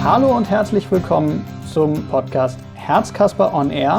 Hallo und herzlich willkommen zum Podcast Herzkasper on Air.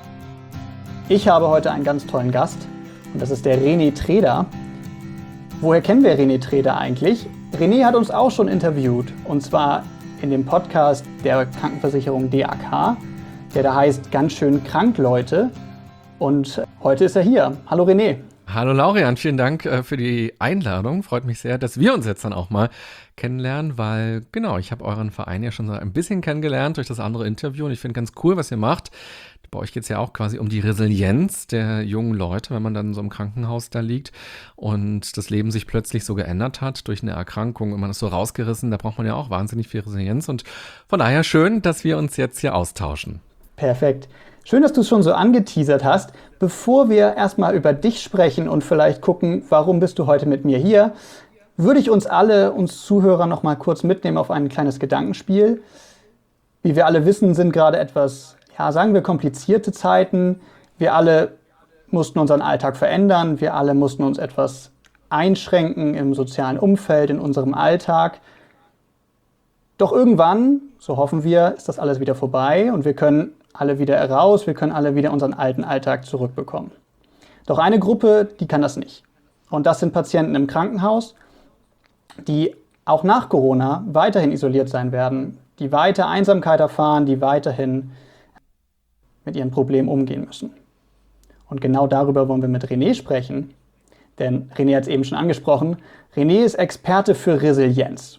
Ich habe heute einen ganz tollen Gast und das ist der René Treder. Woher kennen wir René Treder eigentlich? René hat uns auch schon interviewt und zwar in dem Podcast der Krankenversicherung DAK, der da heißt Ganz schön krank, Leute. Und heute ist er hier. Hallo René. Hallo Laurian, vielen Dank für die Einladung. Freut mich sehr, dass wir uns jetzt dann auch mal kennenlernen, weil genau, ich habe euren Verein ja schon so ein bisschen kennengelernt durch das andere Interview und ich finde ganz cool, was ihr macht. Bei euch geht es ja auch quasi um die Resilienz der jungen Leute, wenn man dann so im Krankenhaus da liegt und das Leben sich plötzlich so geändert hat durch eine Erkrankung und man ist so rausgerissen, da braucht man ja auch wahnsinnig viel Resilienz und von daher schön, dass wir uns jetzt hier austauschen. Perfekt. Schön, dass du es schon so angeteasert hast. Bevor wir erstmal über dich sprechen und vielleicht gucken, warum bist du heute mit mir hier, würde ich uns Zuhörer noch mal kurz mitnehmen auf ein kleines Gedankenspiel. Wie wir alle wissen, sind gerade etwas, sagen wir, komplizierte Zeiten. Wir alle mussten unseren Alltag verändern. Wir alle mussten uns etwas einschränken im sozialen Umfeld, in unserem Alltag. Doch irgendwann, so hoffen wir, ist das alles wieder vorbei und wir können alle wieder heraus, wir können alle wieder unseren alten Alltag zurückbekommen. Doch eine Gruppe, die kann das nicht. Und das sind Patienten im Krankenhaus, die auch nach Corona weiterhin isoliert sein werden, die weiter Einsamkeit erfahren, die weiterhin mit ihren Problemen umgehen müssen. Und genau darüber wollen wir mit René sprechen, denn René hat es eben schon angesprochen, René ist Experte für Resilienz.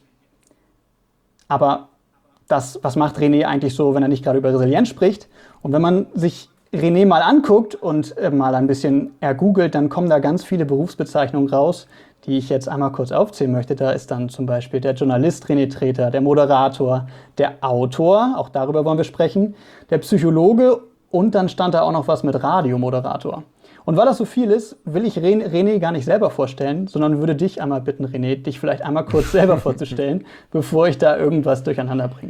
Aber was macht René eigentlich so, wenn er nicht gerade über Resilienz spricht? Und wenn man sich René mal anguckt und mal ein bisschen ergoogelt, dann kommen da ganz viele Berufsbezeichnungen raus, die ich jetzt einmal kurz aufzählen möchte. Da ist dann zum Beispiel der Journalist René Treder, der Moderator, der Autor, auch darüber wollen wir sprechen, der Psychologe und dann stand da auch noch was mit Radiomoderator. Und weil das so viel ist, will ich René gar nicht selber vorstellen, sondern würde dich einmal bitten, René, dich vielleicht einmal kurz selber vorzustellen, bevor ich da irgendwas durcheinander bringe.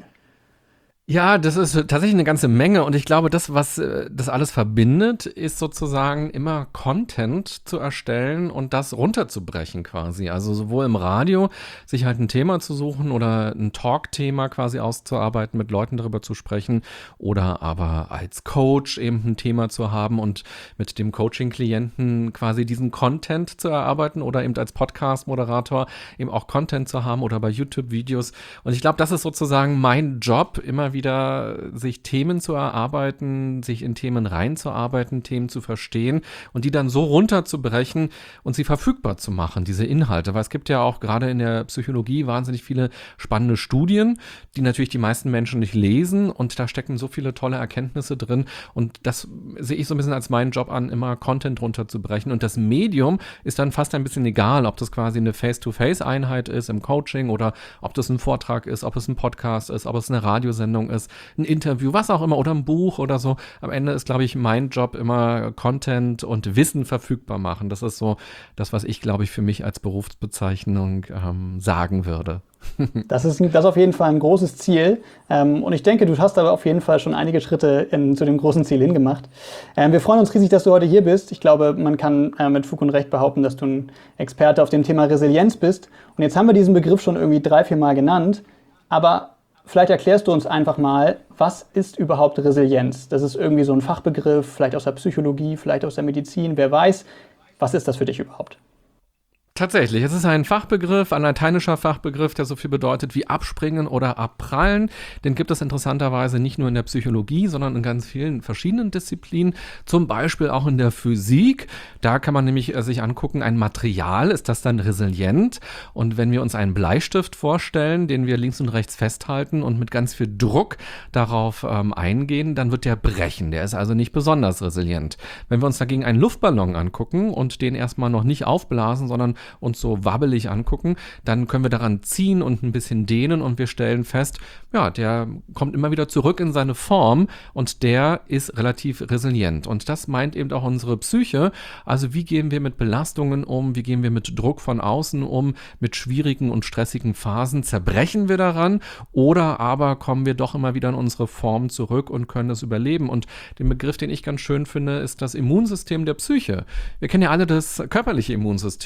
Ja, das ist tatsächlich eine ganze Menge und ich glaube, das, was das alles verbindet, ist sozusagen immer Content zu erstellen und das runterzubrechen quasi. Also sowohl im Radio, sich halt ein Thema zu suchen oder ein Talk-Thema quasi auszuarbeiten, mit Leuten darüber zu sprechen oder aber als Coach eben ein Thema zu haben und mit dem Coaching-Klienten quasi diesen Content zu erarbeiten oder eben als Podcast-Moderator eben auch Content zu haben oder bei YouTube-Videos. Und ich glaube, das ist sozusagen mein Job, immer wieder sich Themen zu erarbeiten, sich in Themen reinzuarbeiten, Themen zu verstehen und die dann so runterzubrechen und sie verfügbar zu machen, diese Inhalte. Weil es gibt ja auch gerade in der Psychologie wahnsinnig viele spannende Studien, die natürlich die meisten Menschen nicht lesen und da stecken so viele tolle Erkenntnisse drin und das sehe ich so ein bisschen als meinen Job an, immer Content runterzubrechen und das Medium ist dann fast ein bisschen egal, ob das quasi eine Face-to-Face-Einheit ist im Coaching oder ob das ein Vortrag ist, ob es ein Podcast ist, ob es eine Radiosendung ist, ein Interview, was auch immer, oder ein Buch oder so. Am Ende ist, glaube ich, mein Job immer Content und Wissen verfügbar machen. Das ist so das, was ich, glaube ich, für mich als Berufsbezeichnung sagen würde. Das ist auf jeden Fall ein großes Ziel. Und ich denke, du hast aber auf jeden Fall schon einige Schritte zu dem großen Ziel hingemacht. Wir freuen uns riesig, dass du heute hier bist. Ich glaube, man kann mit Fug und Recht behaupten, dass du ein Experte auf dem Thema Resilienz bist. Und jetzt haben wir diesen Begriff schon irgendwie 3-4 Mal genannt. Aber vielleicht erklärst du uns einfach mal, was ist überhaupt Resilienz? Das ist irgendwie so ein Fachbegriff, vielleicht aus der Psychologie, vielleicht aus der Medizin, wer weiß. Was ist das für dich überhaupt? Tatsächlich, es ist ein Fachbegriff, ein lateinischer Fachbegriff, der so viel bedeutet wie abspringen oder abprallen. Den gibt es interessanterweise nicht nur in der Psychologie, sondern in ganz vielen verschiedenen Disziplinen, zum Beispiel auch in der Physik. Da kann man nämlich sich angucken, ein Material, ist das dann resilient? Und wenn wir uns einen Bleistift vorstellen, den wir links und rechts festhalten und mit ganz viel Druck darauf eingehen, dann wird der brechen. Der ist also nicht besonders resilient. Wenn wir uns dagegen einen Luftballon angucken und den erstmal noch nicht aufblasen, sondern uns so wabbelig angucken, dann können wir daran ziehen und ein bisschen dehnen und wir stellen fest, ja, der kommt immer wieder zurück in seine Form und der ist relativ resilient. Und das meint eben auch unsere Psyche. Also wie gehen wir mit Belastungen um, wie gehen wir mit Druck von außen um, mit schwierigen und stressigen Phasen, zerbrechen wir daran oder aber kommen wir doch immer wieder in unsere Form zurück und können es überleben. Und den Begriff, den ich ganz schön finde, ist das Immunsystem der Psyche. Wir kennen ja alle das körperliche Immunsystem. Das wird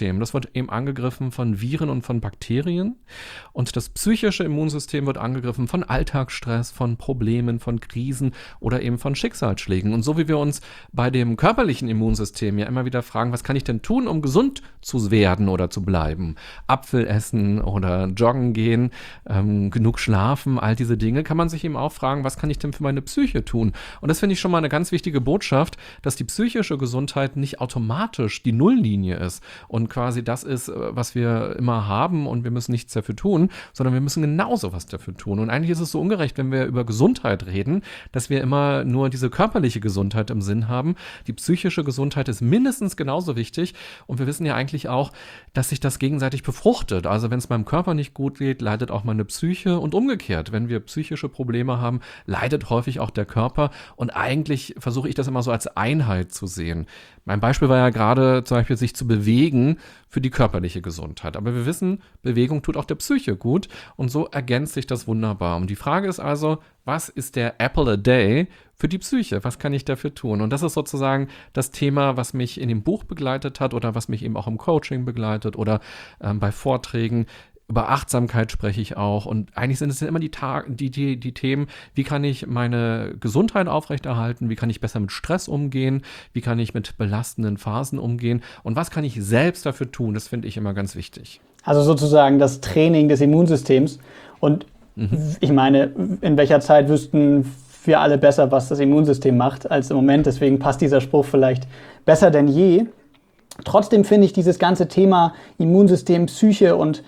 wird eben angegriffen von Viren und von Bakterien. Und das psychische Immunsystem wird angegriffen von Alltagsstress, von Problemen, von Krisen oder eben von Schicksalsschlägen. Und so wie wir uns bei dem körperlichen Immunsystem ja immer wieder fragen, was kann ich denn tun, um gesund zu werden oder zu bleiben? Apfel essen oder joggen gehen, genug schlafen, all diese Dinge, kann man sich eben auch fragen, was kann ich denn für meine Psyche tun? Und das finde ich schon mal eine ganz wichtige Botschaft, dass die psychische Gesundheit nicht automatisch die Nulllinie ist und quasi das ist, was wir immer haben und wir müssen nichts dafür tun, sondern wir müssen genauso was dafür tun. Und eigentlich ist es so ungerecht, wenn wir über Gesundheit reden, dass wir immer nur diese körperliche Gesundheit im Sinn haben. Die psychische Gesundheit ist mindestens genauso wichtig und wir wissen ja eigentlich auch, dass sich das gegenseitig befruchtet. Also wenn es meinem Körper nicht gut geht, leidet auch meine Psyche und umgekehrt. Wenn wir psychische Probleme haben, leidet häufig auch der Körper und eigentlich versuche ich das immer so als Einheit zu sehen. Mein Beispiel war ja gerade zum Beispiel, sich zu bewegen für die körperliche Gesundheit. Aber wir wissen, Bewegung tut auch der Psyche gut und so ergänzt sich das wunderbar. Und die Frage ist also, was ist der Apple a Day für die Psyche? Was kann ich dafür tun? Und das ist sozusagen das Thema, was mich in dem Buch begleitet hat oder was mich eben auch im Coaching begleitet oder bei Vorträgen. Über Achtsamkeit spreche ich auch und eigentlich sind es immer die Themen, wie kann ich meine Gesundheit aufrechterhalten, wie kann ich besser mit Stress umgehen, wie kann ich mit belastenden Phasen umgehen und was kann ich selbst dafür tun, das finde ich immer ganz wichtig. Also sozusagen das Training des Immunsystems und ich meine, in welcher Zeit wüssten wir alle besser, was das Immunsystem macht, als im Moment, deswegen passt dieser Spruch vielleicht besser denn je. Trotzdem finde ich dieses ganze Thema Immunsystem, Psyche und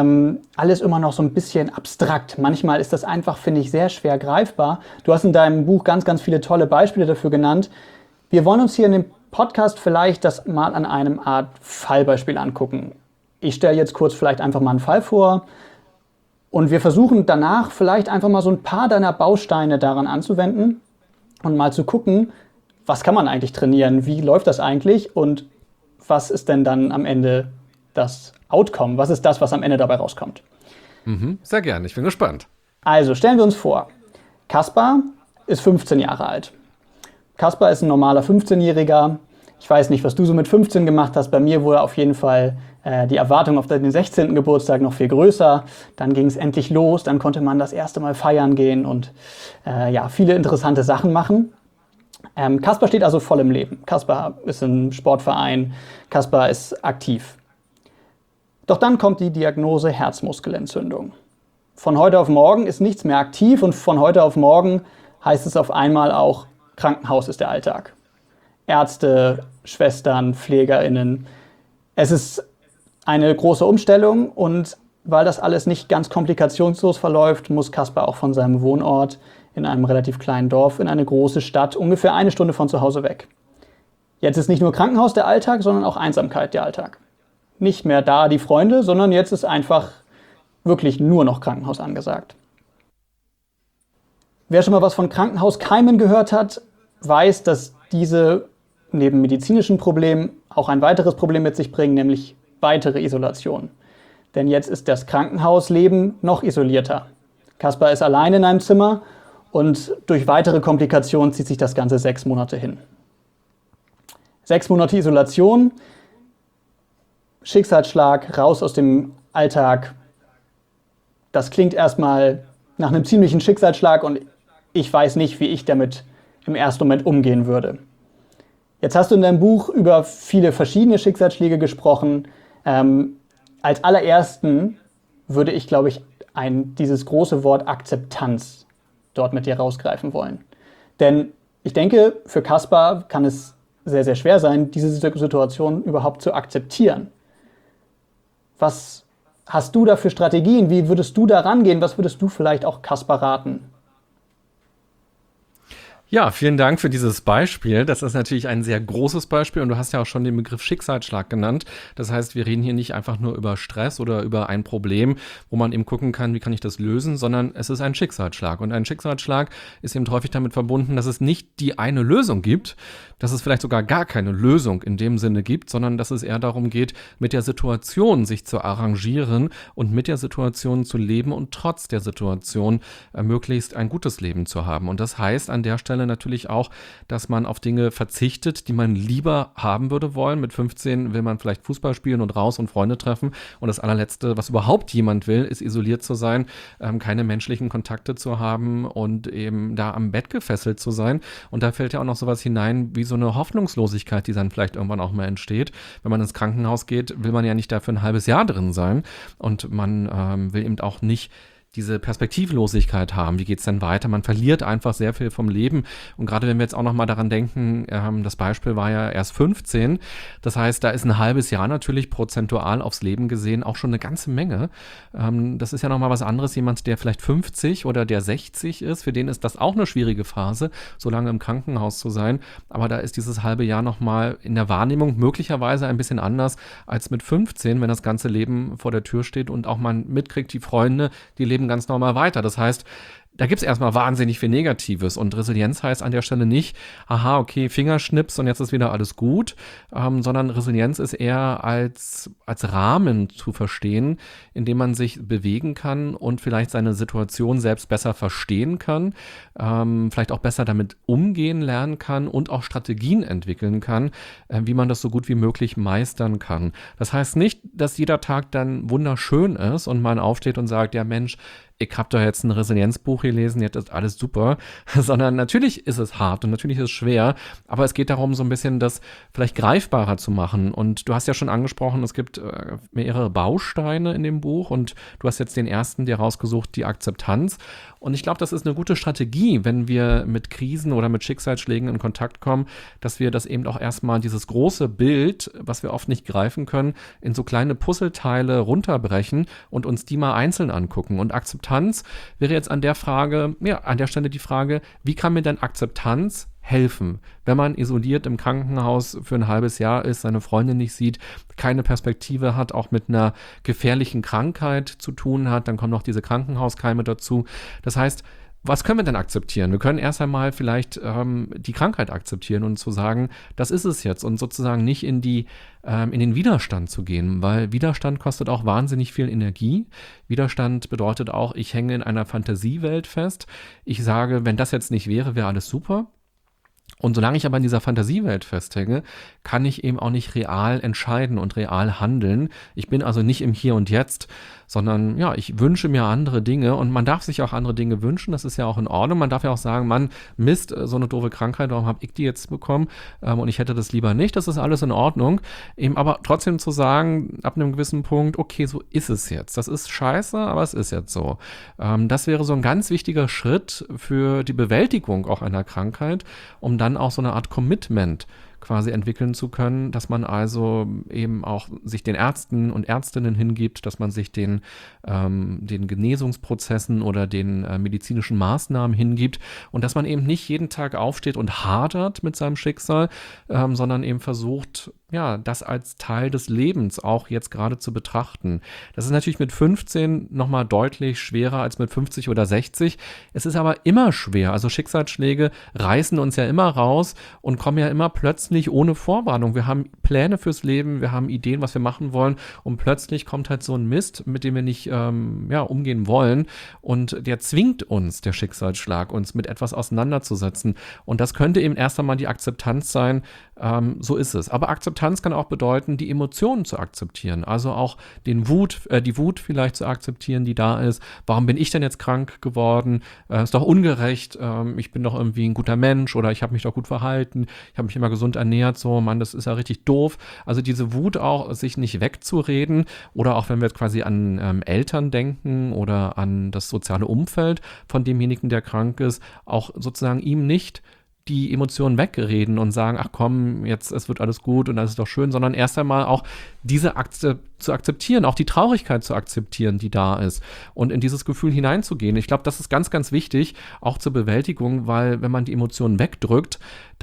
alles immer noch so ein bisschen abstrakt. Manchmal ist das einfach, finde ich, sehr schwer greifbar. Du hast in deinem Buch ganz, ganz viele tolle Beispiele dafür genannt. Wir wollen uns hier in dem Podcast vielleicht das mal an einem Art Fallbeispiel angucken. Ich stelle jetzt kurz vielleicht einfach mal einen Fall vor und wir versuchen danach vielleicht einfach mal so ein paar deiner Bausteine daran anzuwenden und mal zu gucken, was kann man eigentlich trainieren, wie läuft das eigentlich und was ist denn dann am Ende das Outcome? Was ist das, was am Ende dabei rauskommt? Sehr gerne, ich bin gespannt. Also stellen wir uns vor, Kaspar ist 15 Jahre alt. Kaspar ist ein normaler 15-Jähriger. Ich weiß nicht, was du so mit 15 gemacht hast. Bei mir wurde auf jeden Fall die Erwartung auf den 16. Geburtstag noch viel größer. Dann ging es endlich los. Dann konnte man das erste Mal feiern gehen und viele interessante Sachen machen. Kaspar steht also voll im Leben. Kaspar ist im Sportverein. Kaspar ist aktiv. Doch dann kommt die Diagnose Herzmuskelentzündung. Von heute auf morgen ist nichts mehr aktiv und von heute auf morgen heißt es auf einmal auch, Krankenhaus ist der Alltag. Ärzte, Schwestern, PflegerInnen. Es ist eine große Umstellung und weil das alles nicht ganz komplikationslos verläuft, muss Kaspar auch von seinem Wohnort in einem relativ kleinen Dorf in eine große Stadt, ungefähr 1 Stunde von zu Hause weg. Jetzt ist nicht nur Krankenhaus der Alltag, sondern auch Einsamkeit der Alltag. Nicht mehr da die Freunde, sondern jetzt ist einfach wirklich nur noch Krankenhaus angesagt. Wer schon mal was von Krankenhauskeimen gehört hat, weiß, dass diese neben medizinischen Problemen auch ein weiteres Problem mit sich bringen, nämlich weitere Isolation. Denn jetzt ist das Krankenhausleben noch isolierter. Kaspar ist allein in einem Zimmer und durch weitere Komplikationen zieht sich das Ganze 6 Monate hin. 6 Monate Isolation, Schicksalsschlag, raus aus dem Alltag. Das klingt erstmal nach einem ziemlichen Schicksalsschlag und ich weiß nicht, wie ich damit im ersten Moment umgehen würde. Jetzt hast du in deinem Buch über viele verschiedene Schicksalsschläge gesprochen. Als allerersten würde ich, glaube ich, dieses große Wort Akzeptanz dort mit dir rausgreifen wollen. Denn ich denke, für Kaspar kann es sehr, sehr schwer sein, diese Situation überhaupt zu akzeptieren. Was hast du da für Strategien? Wie würdest du da rangehen? Was würdest du vielleicht auch Kaspar raten? Ja, vielen Dank für dieses Beispiel. Das ist natürlich ein sehr großes Beispiel und du hast ja auch schon den Begriff Schicksalsschlag genannt. Das heißt, wir reden hier nicht einfach nur über Stress oder über ein Problem, wo man eben gucken kann, wie kann ich das lösen, sondern es ist ein Schicksalsschlag. Und ein Schicksalsschlag ist eben häufig damit verbunden, dass es nicht die eine Lösung gibt, dass es vielleicht sogar gar keine Lösung in dem Sinne gibt, sondern dass es eher darum geht, mit der Situation sich zu arrangieren und mit der Situation zu leben und trotz der Situation möglichst ein gutes Leben zu haben. Und das heißt an der Stelle Fälle natürlich auch, dass man auf Dinge verzichtet, die man lieber haben würde wollen. Mit 15 will man vielleicht Fußball spielen und raus und Freunde treffen. Und das allerletzte, was überhaupt jemand will, ist isoliert zu sein, keine menschlichen Kontakte zu haben und eben da am Bett gefesselt zu sein. Und da fällt ja auch noch sowas hinein wie so eine Hoffnungslosigkeit, die dann vielleicht irgendwann auch mal entsteht. Wenn man ins Krankenhaus geht, will man ja nicht dafür ein halbes Jahr drin sein. Und man will eben auch nicht diese Perspektivlosigkeit haben. Wie geht's denn weiter? Man verliert einfach sehr viel vom Leben. Und gerade wenn wir jetzt auch noch mal daran denken, das Beispiel war ja erst 15. Das heißt, da ist ein halbes Jahr natürlich prozentual aufs Leben gesehen auch schon eine ganze Menge. Das ist ja noch mal was anderes. Jemand, der vielleicht 50 oder der 60 ist, für den ist das auch eine schwierige Phase, so lange im Krankenhaus zu sein. Aber da ist dieses halbe Jahr noch mal in der Wahrnehmung möglicherweise ein bisschen anders als mit 15, wenn das ganze Leben vor der Tür steht und auch man mitkriegt, die Freunde, die leben ganz normal weiter. Das heißt, da gibt es erstmal wahnsinnig viel Negatives und Resilienz heißt an der Stelle nicht, aha, okay, Fingerschnips und jetzt ist wieder alles gut, sondern Resilienz ist eher als Rahmen zu verstehen, in dem man sich bewegen kann und vielleicht seine Situation selbst besser verstehen kann, vielleicht auch besser damit umgehen lernen kann und auch Strategien entwickeln kann, wie man das so gut wie möglich meistern kann. Das heißt nicht, dass jeder Tag dann wunderschön ist und man aufsteht und sagt, ja Mensch, ich habe da jetzt ein Resilienzbuch gelesen, jetzt ist alles super, sondern natürlich ist es hart und natürlich ist es schwer, aber es geht darum, so ein bisschen das vielleicht greifbarer zu machen. Und du hast ja schon angesprochen, es gibt mehrere Bausteine in dem Buch und du hast jetzt den ersten dir rausgesucht, die Akzeptanz. Und ich glaube, das ist eine gute Strategie, wenn wir mit Krisen oder mit Schicksalsschlägen in Kontakt kommen, dass wir das eben auch erstmal dieses große Bild, was wir oft nicht greifen können, in so kleine Puzzleteile runterbrechen und uns die mal einzeln angucken. Und Akzeptanz wäre jetzt an der Stelle die Frage, wie kann mir denn Akzeptanz helfen, wenn man isoliert im Krankenhaus für ein halbes Jahr ist, seine Freundin nicht sieht, keine Perspektive hat, auch mit einer gefährlichen Krankheit zu tun hat, dann kommen noch diese Krankenhauskeime dazu. Das heißt, was können wir denn akzeptieren? Wir können erst einmal vielleicht die Krankheit akzeptieren und zu sagen, das ist es jetzt und sozusagen nicht in den Widerstand zu gehen, weil Widerstand kostet auch wahnsinnig viel Energie. Widerstand bedeutet auch, ich hänge in einer Fantasiewelt fest. Ich sage, wenn das jetzt nicht wäre, wäre alles super. Und solange ich aber in dieser Fantasiewelt festhänge, kann ich eben auch nicht real entscheiden und real handeln. Ich bin also nicht im Hier und Jetzt, sondern ja, ich wünsche mir andere Dinge und man darf sich auch andere Dinge wünschen, das ist ja auch in Ordnung. Man darf ja auch sagen, Mann, Mist, so eine doofe Krankheit, warum habe ich die jetzt bekommen und ich hätte das lieber nicht, das ist alles in Ordnung. Eben aber trotzdem zu sagen, ab einem gewissen Punkt, okay, so ist es jetzt. Das ist scheiße, aber es ist jetzt so. Das wäre so ein ganz wichtiger Schritt für die Bewältigung auch einer Krankheit, um dann auch so eine Art Commitment quasi entwickeln zu können, dass man also eben auch sich den Ärzten und Ärztinnen hingibt, dass man sich den Genesungsprozessen oder den medizinischen Maßnahmen hingibt und dass man eben nicht jeden Tag aufsteht und hadert mit seinem Schicksal, sondern eben versucht, ja, das als Teil des Lebens auch jetzt gerade zu betrachten. Das ist natürlich mit 15 nochmal deutlich schwerer als mit 50 oder 60. Es ist aber immer schwer. Also Schicksalsschläge reißen uns ja immer raus und kommen ja immer plötzlich ohne Vorwarnung. Wir haben Pläne fürs Leben, wir haben Ideen, was wir machen wollen und plötzlich kommt halt so ein Mist, mit dem wir nicht umgehen wollen und der zwingt uns, der Schicksalsschlag, uns mit etwas auseinanderzusetzen. Und das könnte eben erst einmal die Akzeptanz sein, so ist es. Aber Akzeptanz kann auch bedeuten, die Emotionen zu akzeptieren. Also auch die Wut vielleicht zu akzeptieren, die da ist. Warum bin ich denn jetzt krank geworden? Ist doch ungerecht. Ich bin doch irgendwie ein guter Mensch oder ich habe mich doch gut verhalten. Ich habe mich immer gesund ernährt. So, Mann, das ist ja richtig doof. Also diese Wut auch, sich nicht wegzureden oder auch wenn wir jetzt quasi an Eltern denken oder an das soziale Umfeld von demjenigen, der krank ist, auch sozusagen ihm nicht die Emotionen wegreden und sagen, ach komm, jetzt, es wird alles gut und alles ist doch schön, sondern erst einmal auch diese zu akzeptieren, auch die Traurigkeit zu akzeptieren, die da ist und in dieses Gefühl hineinzugehen. Ich glaube, das ist ganz, ganz wichtig, auch zur Bewältigung, weil wenn man die Emotionen wegdrückt,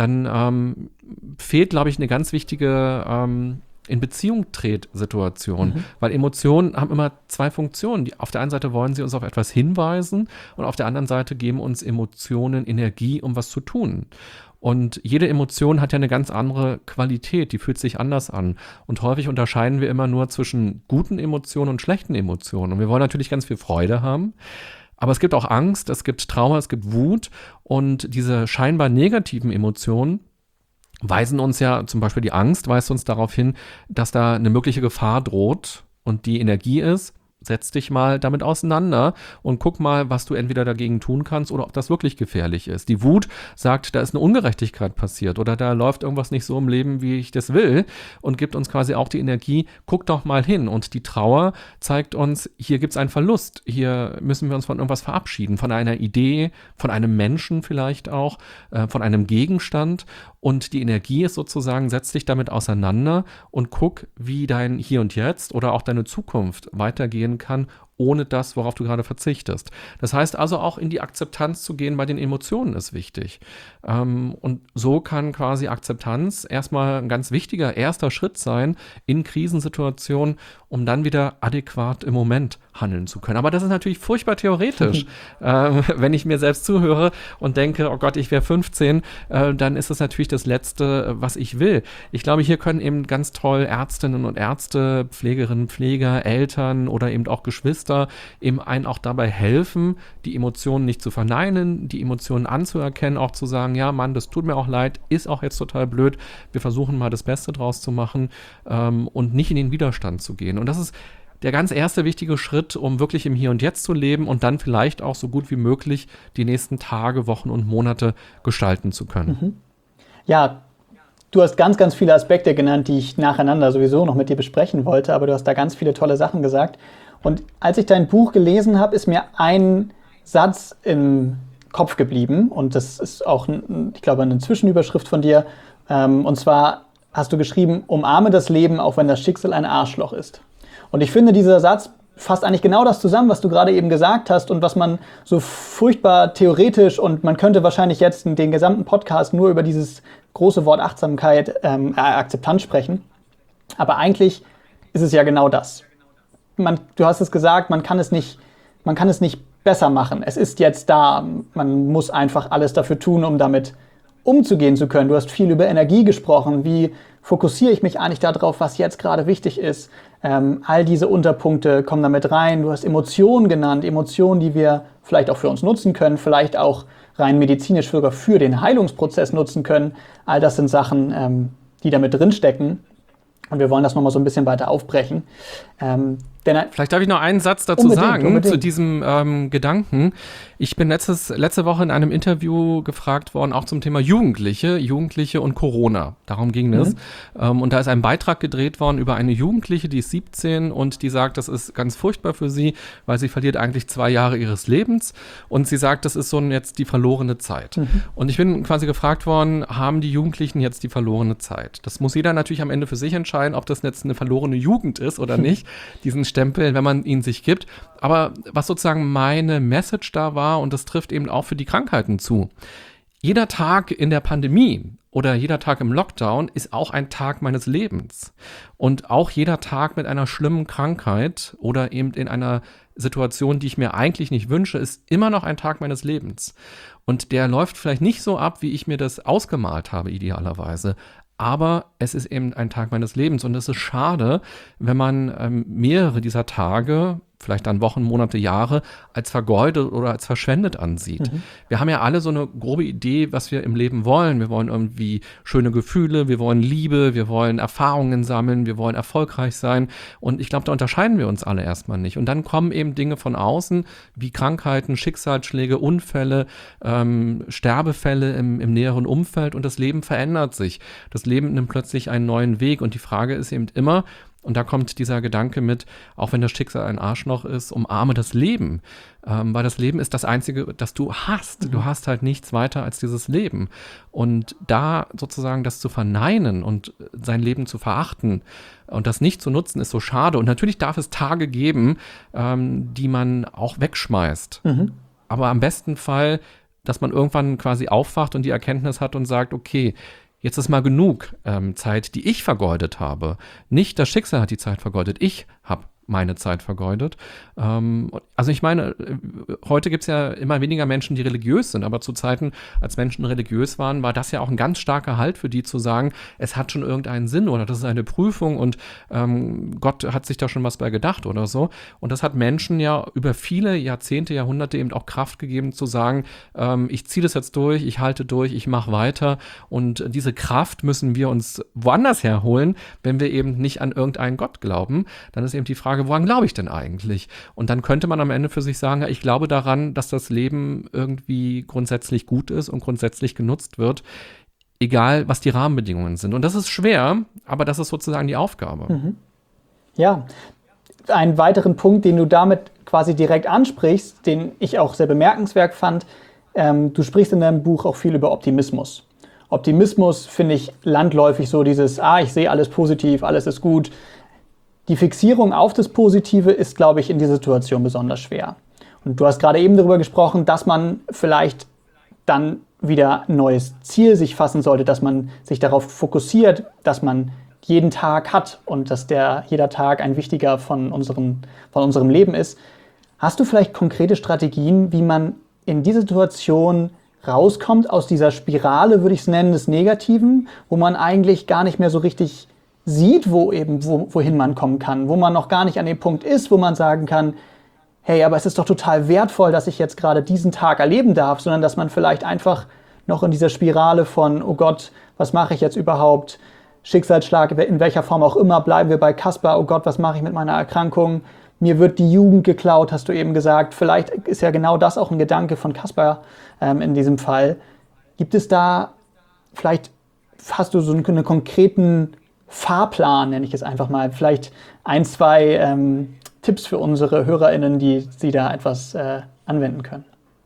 dann fehlt, glaube ich, eine ganz wichtige in Beziehung tritt Situation, weil Emotionen haben immer zwei Funktionen. Auf der einen Seite wollen sie uns auf etwas hinweisen und auf der anderen Seite geben uns Emotionen Energie, um was zu tun. Und jede Emotion hat ja eine ganz andere Qualität, die fühlt sich anders an. Und häufig unterscheiden wir immer nur zwischen guten Emotionen und schlechten Emotionen. Und wir wollen natürlich ganz viel Freude haben, Aber es gibt auch Angst, es gibt Trauer, es gibt Wut und diese scheinbar negativen Emotionen weisen uns ja, zum Beispiel die Angst, weist uns darauf hin, dass da eine mögliche Gefahr droht und die Energie ist, setz dich mal damit auseinander und guck mal, was du entweder dagegen tun kannst oder ob das wirklich gefährlich ist. Die Wut sagt, da ist eine Ungerechtigkeit passiert oder da läuft irgendwas nicht so im Leben, wie ich das will und gibt uns quasi auch die Energie, guck doch mal hin. Und die Trauer zeigt uns, hier gibt es einen Verlust, hier müssen wir uns von irgendwas verabschieden, von einer Idee, von einem Menschen vielleicht auch, von einem Gegenstand. Und die Energie ist sozusagen, setz dich damit auseinander und guck, wie dein Hier und Jetzt oder auch deine Zukunft weitergehen kann, ohne das, worauf du gerade verzichtest. Das heißt also auch in die Akzeptanz zu gehen bei den Emotionen ist wichtig. Und so kann quasi Akzeptanz erstmal ein ganz wichtiger erster Schritt sein in Krisensituationen, um dann wieder adäquat im Moment handeln zu können. Aber das ist natürlich furchtbar theoretisch. Wenn ich mir selbst zuhöre und denke, oh Gott, ich wäre 15, dann ist das natürlich das Letzte, was ich will. Ich glaube, hier können eben ganz toll Ärztinnen und Ärzte, Pflegerinnen, Pfleger, Eltern oder eben auch Geschwister eben einen auch dabei helfen, die Emotionen nicht zu verneinen, die Emotionen anzuerkennen, auch zu sagen, ja Mann, das tut mir auch leid, ist auch jetzt total blöd, wir versuchen mal das Beste draus zu machen und nicht in den Widerstand zu gehen. Und das ist der ganz erste wichtige Schritt, um wirklich im Hier und Jetzt zu leben und dann vielleicht auch so gut wie möglich die nächsten Tage, Wochen und Monate gestalten zu können. Mhm. Ja, du hast ganz, ganz viele Aspekte genannt, die ich nacheinander sowieso noch mit dir besprechen wollte, aber du hast da ganz viele tolle Sachen gesagt. Und als ich dein Buch gelesen habe, ist mir ein Satz im Kopf geblieben und das ist auch, ich glaube, eine Zwischenüberschrift von dir. Und zwar hast du geschrieben, umarme das Leben, auch wenn das Schicksal ein Arschloch ist. Und ich finde, dieser Satz fasst eigentlich genau das zusammen, was du gerade eben gesagt hast und was man so furchtbar theoretisch und man könnte wahrscheinlich jetzt den gesamten Podcast nur über dieses große Wort Achtsamkeit, Akzeptanz sprechen. Aber eigentlich ist es ja genau das. Du hast es gesagt, man kann es nicht besser machen. Es ist jetzt da. Man muss einfach alles dafür tun, um damit umzugehen zu können. Du hast viel über Energie gesprochen. Wie fokussiere ich mich eigentlich darauf, was jetzt gerade wichtig ist? All diese Unterpunkte kommen damit rein. Du hast Emotionen genannt. Emotionen, die wir vielleicht auch für uns nutzen können, vielleicht auch rein medizinisch sogar für den Heilungsprozess nutzen können. All das sind Sachen, die damit drinstecken. Und wir wollen das nochmal so ein bisschen weiter aufbrechen. Vielleicht darf ich noch einen Satz dazu sagen, zu diesem Gedanken. Ich bin letzte Woche in einem Interview gefragt worden, auch zum Thema Jugendliche und Corona. Darum ging es. Und da ist ein Beitrag gedreht worden über eine Jugendliche, die ist 17 und die sagt, das ist ganz furchtbar für sie, weil sie verliert eigentlich 2 Jahre ihres Lebens. Und sie sagt, das ist so jetzt die verlorene Zeit. Und ich bin quasi gefragt worden, haben die Jugendlichen jetzt die verlorene Zeit? Das muss jeder natürlich am Ende für sich entscheiden, ob das jetzt eine verlorene Jugend ist oder nicht. Diesen Stempel, wenn man ihn sich gibt. Aber was sozusagen meine Message da war, und das trifft eben auch für die Krankheiten zu. Jeder Tag in der Pandemie oder jeder Tag im Lockdown ist auch ein Tag meines Lebens. Und auch jeder Tag mit einer schlimmen Krankheit oder eben in einer Situation, die ich mir eigentlich nicht wünsche, ist immer noch ein Tag meines Lebens. Und der läuft vielleicht nicht so ab, wie ich mir das ausgemalt habe, idealerweise. Aber es ist eben ein Tag meines Lebens und es ist schade, wenn man mehrere dieser Tage, vielleicht dann Wochen, Monate, Jahre, als vergeudet oder als verschwendet ansieht. Wir haben ja alle so eine grobe Idee, was wir im Leben wollen. Wir wollen irgendwie schöne Gefühle, wir wollen Liebe, wir wollen Erfahrungen sammeln, wir wollen erfolgreich sein. Und ich glaube, da unterscheiden wir uns alle erstmal nicht. Und dann kommen eben Dinge von außen, wie Krankheiten, Schicksalsschläge, Unfälle, Sterbefälle im näheren Umfeld und das Leben verändert sich. Das Leben nimmt plötzlich einen neuen Weg und die Frage ist eben immer, und da kommt dieser Gedanke mit, auch wenn das Schicksal ein Arschloch ist, umarme das Leben. Weil das Leben ist das Einzige, das du hast. Du hast halt nichts weiter als dieses Leben. Und da sozusagen das zu verneinen und sein Leben zu verachten und das nicht zu nutzen, ist so schade. Und natürlich darf es Tage geben, die man auch wegschmeißt. Aber am besten Fall, dass man irgendwann quasi aufwacht und die Erkenntnis hat und sagt, okay, jetzt ist mal genug Zeit, die ich vergeudet habe. Nicht das Schicksal hat die Zeit vergeudet. Ich habe meine Zeit vergeudet. Also ich meine, heute gibt es ja immer weniger Menschen, die religiös sind, aber zu Zeiten, als Menschen religiös waren, war das ja auch ein ganz starker Halt für die zu sagen, es hat schon irgendeinen Sinn oder das ist eine Prüfung und Gott hat sich da schon was bei gedacht oder so. Und das hat Menschen ja über viele Jahrzehnte, Jahrhunderte eben auch Kraft gegeben zu sagen, ich ziehe das jetzt durch, ich halte durch, ich mache weiter. Und diese Kraft müssen wir uns woanders herholen, wenn wir eben nicht an irgendeinen Gott glauben. Dann ist eben die Frage, woran glaube ich denn eigentlich? Und dann könnte man am Ende für sich sagen, ja, ich glaube daran, dass das Leben irgendwie grundsätzlich gut ist und grundsätzlich genutzt wird, egal was die Rahmenbedingungen sind. Und das ist schwer, aber das ist sozusagen die Aufgabe. Mhm. Ja, einen weiteren Punkt, den du damit quasi direkt ansprichst, den ich auch sehr bemerkenswert fand, du sprichst in deinem Buch auch viel über Optimismus. Optimismus finde ich landläufig so dieses, ich sehe alles positiv, alles ist gut. Die Fixierung auf das Positive ist, glaube ich, in dieser Situation besonders schwer. Und du hast gerade eben darüber gesprochen, dass man vielleicht dann wieder ein neues Ziel sich fassen sollte, dass man sich darauf fokussiert, dass man jeden Tag hat und dass jeder Tag ein wichtiger von unserem Leben ist. Hast du vielleicht konkrete Strategien, wie man in dieser Situation rauskommt aus dieser Spirale, würde ich es nennen, des Negativen, wo man eigentlich gar nicht mehr so richtig sieht, wohin man kommen kann, wo man noch gar nicht an dem Punkt ist, wo man sagen kann, hey, aber es ist doch total wertvoll, dass ich jetzt gerade diesen Tag erleben darf, sondern dass man vielleicht einfach noch in dieser Spirale von, oh Gott, was mache ich jetzt überhaupt? Schicksalsschlag, in welcher Form auch immer, bleiben wir bei Kaspar, oh Gott, was mache ich mit meiner Erkrankung? Mir wird die Jugend geklaut, hast du eben gesagt. Vielleicht ist ja genau das auch ein Gedanke von Kaspar in diesem Fall. Gibt es da, vielleicht hast du so einen konkreten Fahrplan, nenne ich es einfach mal, vielleicht 1, 2 Tipps für unsere HörerInnen, die sie da etwas anwenden können?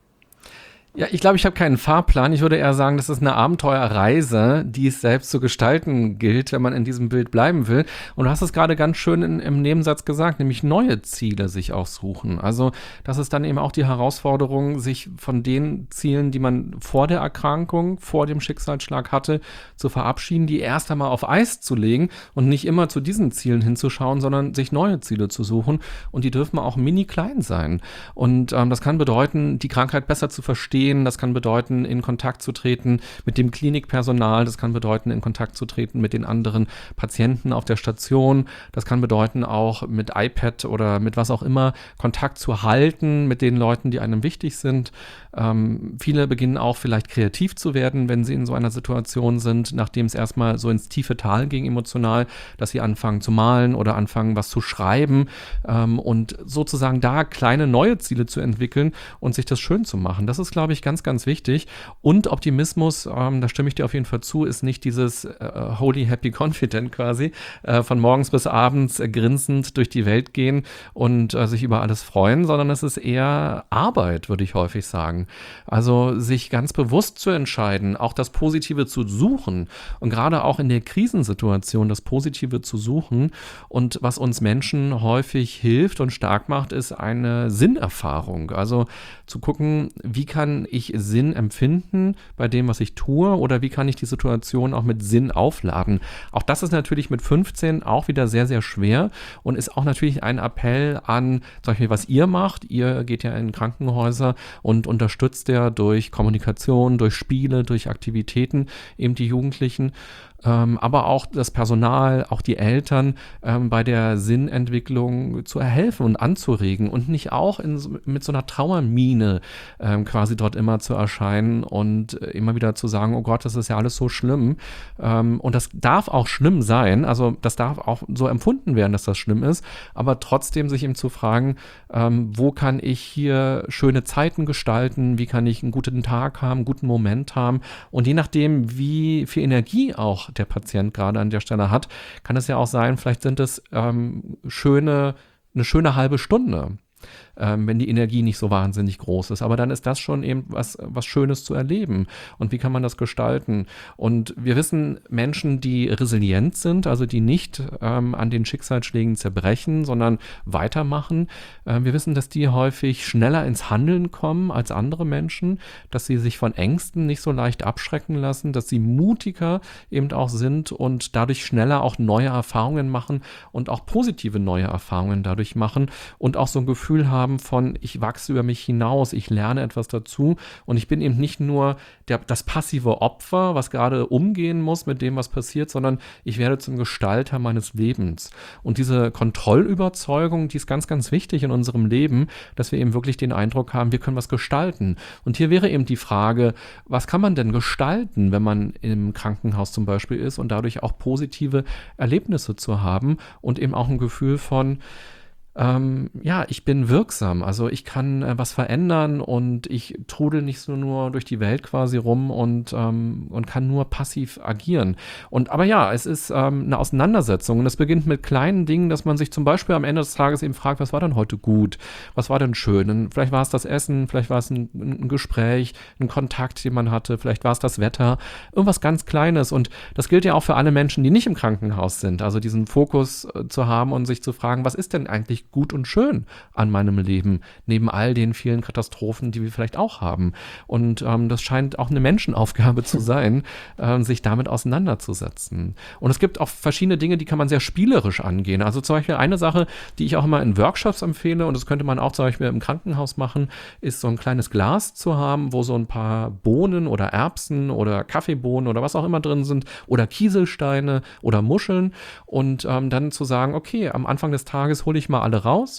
Ja, ich glaube, ich habe keinen Fahrplan. Ich würde eher sagen, das ist eine Abenteuerreise, die es selbst zu gestalten gilt, wenn man in diesem Bild bleiben will. Und du hast es gerade ganz schön im Nebensatz gesagt, nämlich neue Ziele sich auch suchen. Also das ist dann eben auch die Herausforderung, sich von den Zielen, die man vor der Erkrankung, vor dem Schicksalsschlag hatte, zu verabschieden, die erst einmal auf Eis zu legen und nicht immer zu diesen Zielen hinzuschauen, sondern sich neue Ziele zu suchen. Und die dürfen auch mini klein sein. Und das kann bedeuten, die Krankheit besser zu verstehen. Das kann bedeuten, in Kontakt zu treten mit dem Klinikpersonal. Das kann bedeuten, in Kontakt zu treten mit den anderen Patienten auf der Station. Das kann bedeuten, auch mit iPad oder mit was auch immer Kontakt zu halten mit den Leuten, die einem wichtig sind. Viele beginnen auch vielleicht kreativ zu werden, wenn sie in so einer Situation sind, nachdem es erstmal so ins tiefe Tal ging emotional, dass sie anfangen zu malen oder anfangen, was zu schreiben und sozusagen da kleine neue Ziele zu entwickeln und sich das schön zu machen. Das ist, glaube ich, ganz, ganz wichtig. Und Optimismus, da stimme ich dir auf jeden Fall zu, ist nicht dieses holy, happy, confident quasi, von morgens bis abends grinsend durch die Welt gehen und sich über alles freuen, sondern es ist eher Arbeit, würde ich häufig sagen. Also sich ganz bewusst zu entscheiden, auch das Positive zu suchen und gerade auch in der Krisensituation das Positive zu suchen. Und was uns Menschen häufig hilft und stark macht, ist eine Sinnerfahrung. Also zu gucken, wie kann ich Sinn empfinden bei dem, was ich tue, oder wie kann ich die Situation auch mit Sinn aufladen. Auch das ist natürlich mit 15 auch wieder sehr, sehr schwer und ist auch natürlich ein Appell an, zum Beispiel, was ihr macht. Ihr geht ja in Krankenhäuser und unterstützt ja durch Kommunikation, durch Spiele, durch Aktivitäten eben die Jugendlichen. Aber auch das Personal, auch die Eltern bei der Sinnentwicklung zu helfen und anzuregen und nicht auch mit so einer Trauermine quasi dort immer zu erscheinen und immer wieder zu sagen, oh Gott, das ist ja alles so schlimm. Und das darf auch schlimm sein, also das darf auch so empfunden werden, dass das schlimm ist, aber trotzdem sich eben zu fragen, wo kann ich hier schöne Zeiten gestalten, wie kann ich einen guten Tag haben, einen guten Moment haben und je nachdem, wie viel Energie auch der Patient gerade an der Stelle hat, kann es ja auch sein, vielleicht sind es eine schöne halbe Stunde. wenn die Energie nicht so wahnsinnig groß ist. Aber dann ist das schon eben was Schönes zu erleben. Und wie kann man das gestalten? Und wir wissen, Menschen, die resilient sind, also die nicht an den Schicksalsschlägen zerbrechen, sondern weitermachen, wir wissen, dass die häufig schneller ins Handeln kommen als andere Menschen, dass sie sich von Ängsten nicht so leicht abschrecken lassen, dass sie mutiger eben auch sind und dadurch schneller auch neue Erfahrungen machen und auch positive neue Erfahrungen dadurch machen und auch so ein Gefühl haben von, ich wachse über mich hinaus, ich lerne etwas dazu und ich bin eben nicht nur das passive Opfer, was gerade umgehen muss mit dem, was passiert, sondern ich werde zum Gestalter meines Lebens. Und diese Kontrollüberzeugung, die ist ganz, ganz wichtig in unserem Leben, dass wir eben wirklich den Eindruck haben, wir können was gestalten. Und hier wäre eben die Frage, was kann man denn gestalten, wenn man im Krankenhaus zum Beispiel ist und dadurch auch positive Erlebnisse zu haben und eben auch ein Gefühl von, ich bin wirksam, also ich kann was verändern und ich trudel nicht so nur durch die Welt quasi rum und kann nur passiv agieren. Aber ja, es ist eine Auseinandersetzung und es beginnt mit kleinen Dingen, dass man sich zum Beispiel am Ende des Tages eben fragt, was war denn heute gut, was war denn schön? Und vielleicht war es das Essen, vielleicht war es ein Gespräch, ein Kontakt, den man hatte, vielleicht war es das Wetter, irgendwas ganz Kleines und das gilt ja auch für alle Menschen, die nicht im Krankenhaus sind, also diesen Fokus zu haben und sich zu fragen, was ist denn eigentlich gut und schön an meinem Leben, neben all den vielen Katastrophen, die wir vielleicht auch haben. Und das scheint auch eine Menschenaufgabe zu sein, sich damit auseinanderzusetzen. Und es gibt auch verschiedene Dinge, die kann man sehr spielerisch angehen. Also zum Beispiel eine Sache, die ich auch immer in Workshops empfehle, und das könnte man auch zum Beispiel im Krankenhaus machen, ist so ein kleines Glas zu haben, wo so ein paar Bohnen oder Erbsen oder Kaffeebohnen oder was auch immer drin sind oder Kieselsteine oder Muscheln und dann zu sagen, okay, am Anfang des Tages hole ich mal alle raus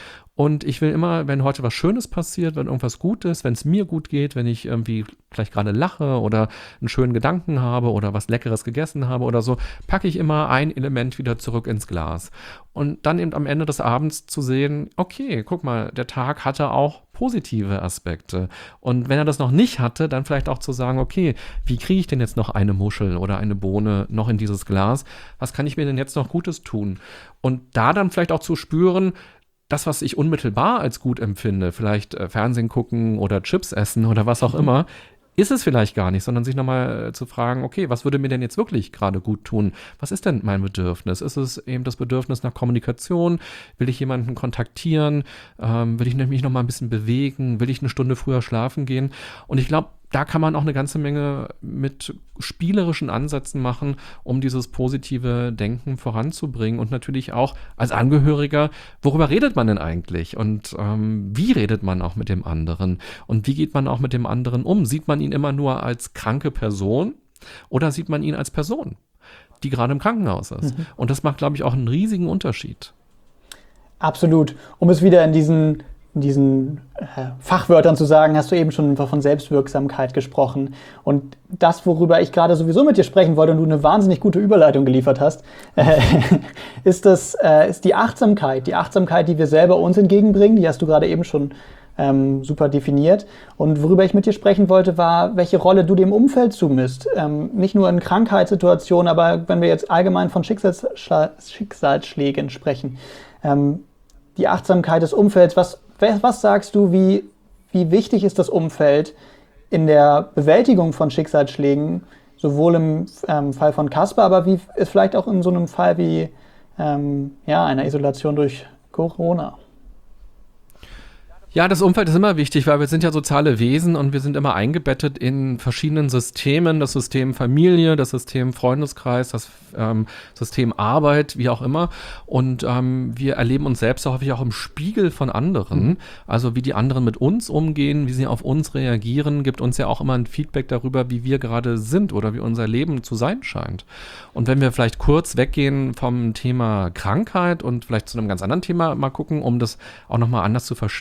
und ich will immer, wenn heute was Schönes passiert, wenn irgendwas Gutes, wenn es mir gut geht, wenn ich irgendwie vielleicht gerade lache oder einen schönen Gedanken habe oder was Leckeres gegessen habe oder so, packe ich immer ein Element wieder zurück ins Glas. Und dann eben am Ende des Abends zu sehen, okay, guck mal, der Tag hatte auch positive Aspekte. Und wenn er das noch nicht hatte, dann vielleicht auch zu sagen, okay, wie kriege ich denn jetzt noch eine Muschel oder eine Bohne noch in dieses Glas? Was kann ich mir denn jetzt noch Gutes tun? Und da dann vielleicht auch zu spüren, das, was ich unmittelbar als gut empfinde, vielleicht Fernsehen gucken oder Chips essen oder was auch immer, ist es vielleicht gar nicht, sondern sich nochmal zu fragen, okay, was würde mir denn jetzt wirklich gerade gut tun? Was ist denn mein Bedürfnis? Ist es eben das Bedürfnis nach Kommunikation? Will ich jemanden kontaktieren? Will ich mich nochmal ein bisschen bewegen? Will ich eine Stunde früher schlafen gehen? Und ich glaube, da kann man auch eine ganze Menge mit spielerischen Ansätzen machen, um dieses positive Denken voranzubringen und natürlich auch als Angehöriger, worüber redet man denn eigentlich und wie redet man auch mit dem anderen und wie geht man auch mit dem anderen um? Sieht man ihn immer nur als kranke Person oder sieht man ihn als Person, die gerade im Krankenhaus ist? Und das macht, glaube ich, auch einen riesigen Unterschied. Absolut. Um es wieder in diesen Fachwörtern zu sagen, hast du eben schon von Selbstwirksamkeit gesprochen. Und das, worüber ich gerade sowieso mit dir sprechen wollte und du eine wahnsinnig gute Überleitung geliefert hast, ist die Achtsamkeit. Die Achtsamkeit, die wir selber uns entgegenbringen, die hast du gerade eben schon super definiert. Und worüber ich mit dir sprechen wollte, war, welche Rolle du dem Umfeld zumisst. Nicht nur in Krankheitssituationen, aber wenn wir jetzt allgemein von Schicksalsschlägen sprechen. Die Achtsamkeit des Umfelds, was sagst du, wie wichtig ist das Umfeld in der Bewältigung von Schicksalsschlägen, sowohl im Fall von Kasper, aber wie ist vielleicht auch in so einem Fall wie einer Isolation durch Corona? Ja, das Umfeld ist immer wichtig, weil wir sind ja soziale Wesen und wir sind immer eingebettet in verschiedenen Systemen, das System Familie, das System Freundeskreis, das System Arbeit, wie auch immer. Und wir erleben uns selbst häufig auch im Spiegel von anderen. Also wie die anderen mit uns umgehen, wie sie auf uns reagieren, gibt uns ja auch immer ein Feedback darüber, wie wir gerade sind oder wie unser Leben zu sein scheint. Und wenn wir vielleicht kurz weggehen vom Thema Krankheit und vielleicht zu einem ganz anderen Thema mal gucken, um das auch nochmal anders zu verstehen,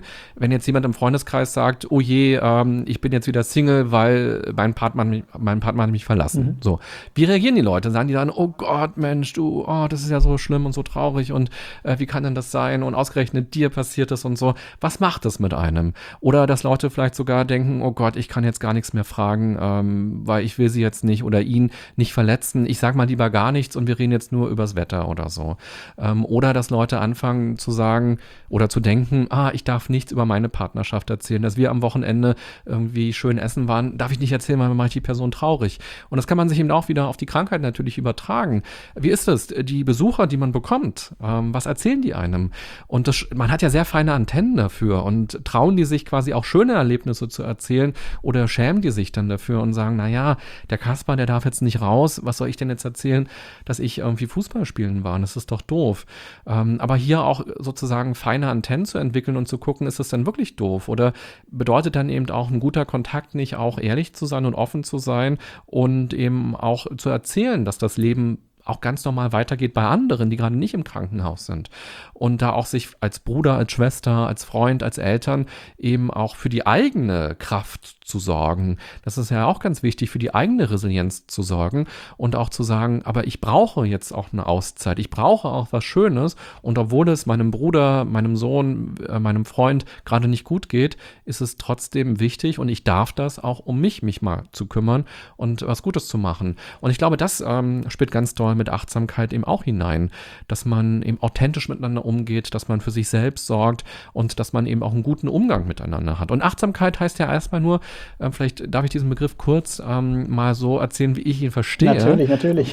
wenn jetzt jemand im Freundeskreis sagt, oh je, ich bin jetzt wieder Single, weil mein Partner hat mich verlassen. So. Wie reagieren die Leute? Sagen die dann, oh Gott, Mensch, das ist ja so schlimm und so traurig und wie kann denn das sein? Und ausgerechnet dir passiert es und so. Was macht das mit einem? Oder dass Leute vielleicht sogar denken, oh Gott, ich kann jetzt gar nichts mehr fragen, weil ich will sie jetzt nicht oder ihn nicht verletzen. Ich sag mal lieber gar nichts und wir reden jetzt nur übers Wetter oder so. Oder dass Leute anfangen zu sagen oder zu denken, ich darf nichts über meine Partnerschaft erzählen, dass wir am Wochenende irgendwie schön essen waren, darf ich nicht erzählen, weil dann mache ich die Person traurig. Und das kann man sich eben auch wieder auf die Krankheit natürlich übertragen. Wie ist es? Die Besucher, die man bekommt, was erzählen die einem? Und man hat ja sehr feine Antennen dafür und trauen die sich quasi auch schöne Erlebnisse zu erzählen oder schämen die sich dann dafür und sagen, naja, der Kaspar, der darf jetzt nicht raus, was soll ich denn jetzt erzählen, dass ich irgendwie Fußball spielen war? Das ist doch doof. Aber hier auch sozusagen feine Antennen zu entwickeln und zu gucken, ist es denn wirklich doof? Oder bedeutet dann eben auch ein guter Kontakt nicht auch ehrlich zu sein und offen zu sein und eben auch zu erzählen, dass das Leben auch ganz normal weitergeht bei anderen, die gerade nicht im Krankenhaus sind. Und da auch sich als Bruder, als Schwester, als Freund, als Eltern eben auch für die eigene Kraft zu sorgen. Das ist ja auch ganz wichtig, für die eigene Resilienz zu sorgen und auch zu sagen, aber ich brauche jetzt auch eine Auszeit. Ich brauche auch was Schönes. Und obwohl es meinem Bruder, meinem Sohn, meinem Freund gerade nicht gut geht, ist es trotzdem wichtig und ich darf das auch, um mich mal zu kümmern und was Gutes zu machen. Und ich glaube, das spielt ganz doll mit Achtsamkeit eben auch hinein, dass man eben authentisch miteinander umgeht, dass man für sich selbst sorgt und dass man eben auch einen guten Umgang miteinander hat. Und Achtsamkeit heißt ja erstmal nur, vielleicht darf ich diesen Begriff kurz mal so erzählen, wie ich ihn verstehe. Natürlich.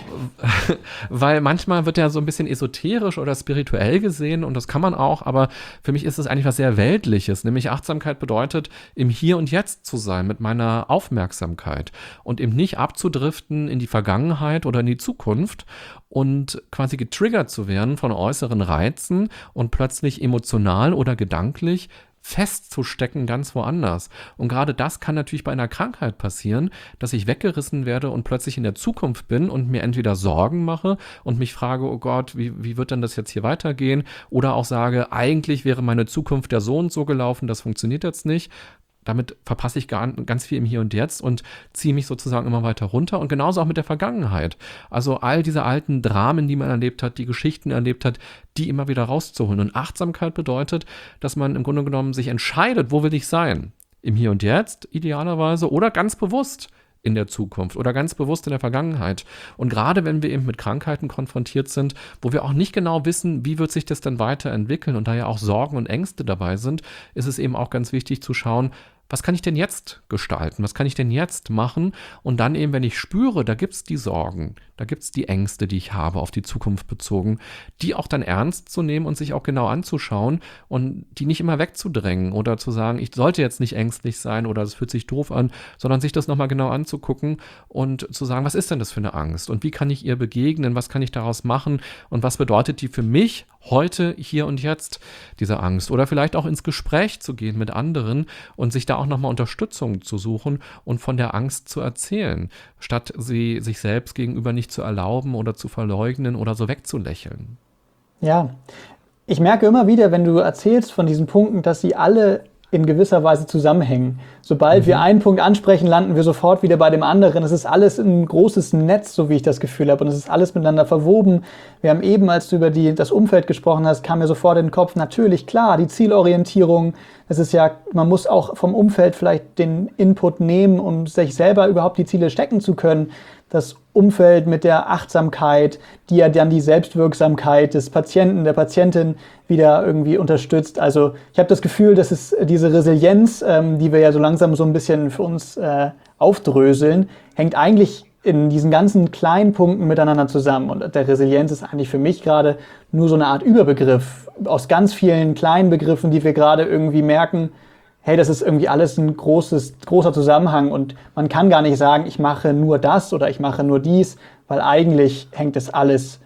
Weil manchmal wird er so ein bisschen esoterisch oder spirituell gesehen und das kann man auch, aber für mich ist es eigentlich was sehr Weltliches, nämlich Achtsamkeit bedeutet, im Hier und Jetzt zu sein mit meiner Aufmerksamkeit und eben nicht abzudriften in die Vergangenheit oder in die Zukunft und quasi getriggert zu werden von äußeren Reizen und plötzlich emotional oder gedanklich festzustecken ganz woanders. Und gerade das kann natürlich bei einer Krankheit passieren, dass ich weggerissen werde und plötzlich in der Zukunft bin und mir entweder Sorgen mache und mich frage, oh Gott, wie wird denn das jetzt hier weitergehen? Oder auch sage, eigentlich wäre meine Zukunft ja so und so gelaufen, das funktioniert jetzt nicht. Damit verpasse ich ganz viel im Hier und Jetzt und ziehe mich sozusagen immer weiter runter. Und genauso auch mit der Vergangenheit. Also all diese alten Dramen, die man erlebt hat, die Geschichten erlebt hat, die immer wieder rauszuholen. Und Achtsamkeit bedeutet, dass man im Grunde genommen sich entscheidet, wo will ich sein? Im Hier und Jetzt idealerweise oder ganz bewusst in der Zukunft oder ganz bewusst in der Vergangenheit. Und gerade wenn wir eben mit Krankheiten konfrontiert sind, wo wir auch nicht genau wissen, wie wird sich das denn weiterentwickeln und da ja auch Sorgen und Ängste dabei sind, ist es eben auch ganz wichtig zu schauen, was kann ich denn jetzt gestalten? Was kann ich denn jetzt machen? Und dann eben, wenn ich spüre, da gibt es die Sorgen, da gibt es die Ängste, die ich habe, auf die Zukunft bezogen, die auch dann ernst zu nehmen und sich auch genau anzuschauen und die nicht immer wegzudrängen oder zu sagen, ich sollte jetzt nicht ängstlich sein oder es fühlt sich doof an, sondern sich das nochmal genau anzugucken und zu sagen, was ist denn das für eine Angst? Und wie kann ich ihr begegnen? Was kann ich daraus machen? Und was bedeutet die für mich heute, hier und jetzt, diese Angst? Oder vielleicht auch ins Gespräch zu gehen mit anderen und sich da auch nochmal Unterstützung zu suchen und von der Angst zu erzählen, statt sie sich selbst gegenüber nicht zu erlauben oder zu verleugnen oder so wegzulächeln. Ja, ich merke immer wieder, wenn du erzählst von diesen Punkten, dass sie alle in gewisser Weise zusammenhängen. Sobald wir einen Punkt ansprechen, landen wir sofort wieder bei dem anderen. Es ist alles ein großes Netz, so wie ich das Gefühl habe. Und es ist alles miteinander verwoben. Wir haben eben, als du über das Umfeld gesprochen hast, kam mir sofort in den Kopf, natürlich, klar, die Zielorientierung. Es ist ja, man muss auch vom Umfeld vielleicht den Input nehmen, um sich selber überhaupt die Ziele stecken zu können. Das Umfeld mit der Achtsamkeit, die ja dann die Selbstwirksamkeit des Patienten, der Patientin wieder irgendwie unterstützt. Also ich habe das Gefühl, dass es diese Resilienz, die wir ja so langsam so ein bisschen für uns aufdröseln, hängt eigentlich in diesen ganzen kleinen Punkten miteinander zusammen. Und der Resilienz ist eigentlich für mich gerade nur so eine Art Überbegriff aus ganz vielen kleinen Begriffen, die wir gerade irgendwie merken, hey, das ist irgendwie alles ein großer Zusammenhang und man kann gar nicht sagen, ich mache nur das oder ich mache nur dies, weil eigentlich hängt das alles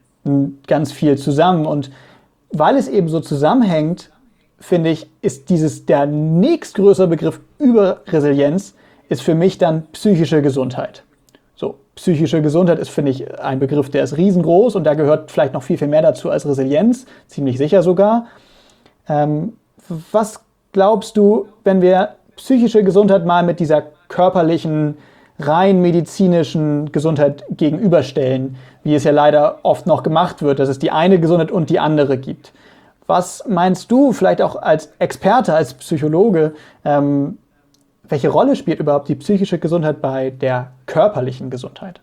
ganz viel zusammen. Und weil es eben so zusammenhängt, finde ich, ist der nächstgrößere Begriff über Resilienz, ist für mich dann psychische Gesundheit. So, psychische Gesundheit ist, finde ich, ein Begriff, der ist riesengroß und da gehört vielleicht noch viel, viel mehr dazu als Resilienz, ziemlich sicher sogar. Was glaubst du, wenn wir psychische Gesundheit mal mit dieser körperlichen, rein medizinischen Gesundheit gegenüberstellen, wie es ja leider oft noch gemacht wird, dass es die eine Gesundheit und die andere gibt? Was meinst du, vielleicht auch als Experte, als Psychologe, welche Rolle spielt überhaupt die psychische Gesundheit bei der körperlichen Gesundheit?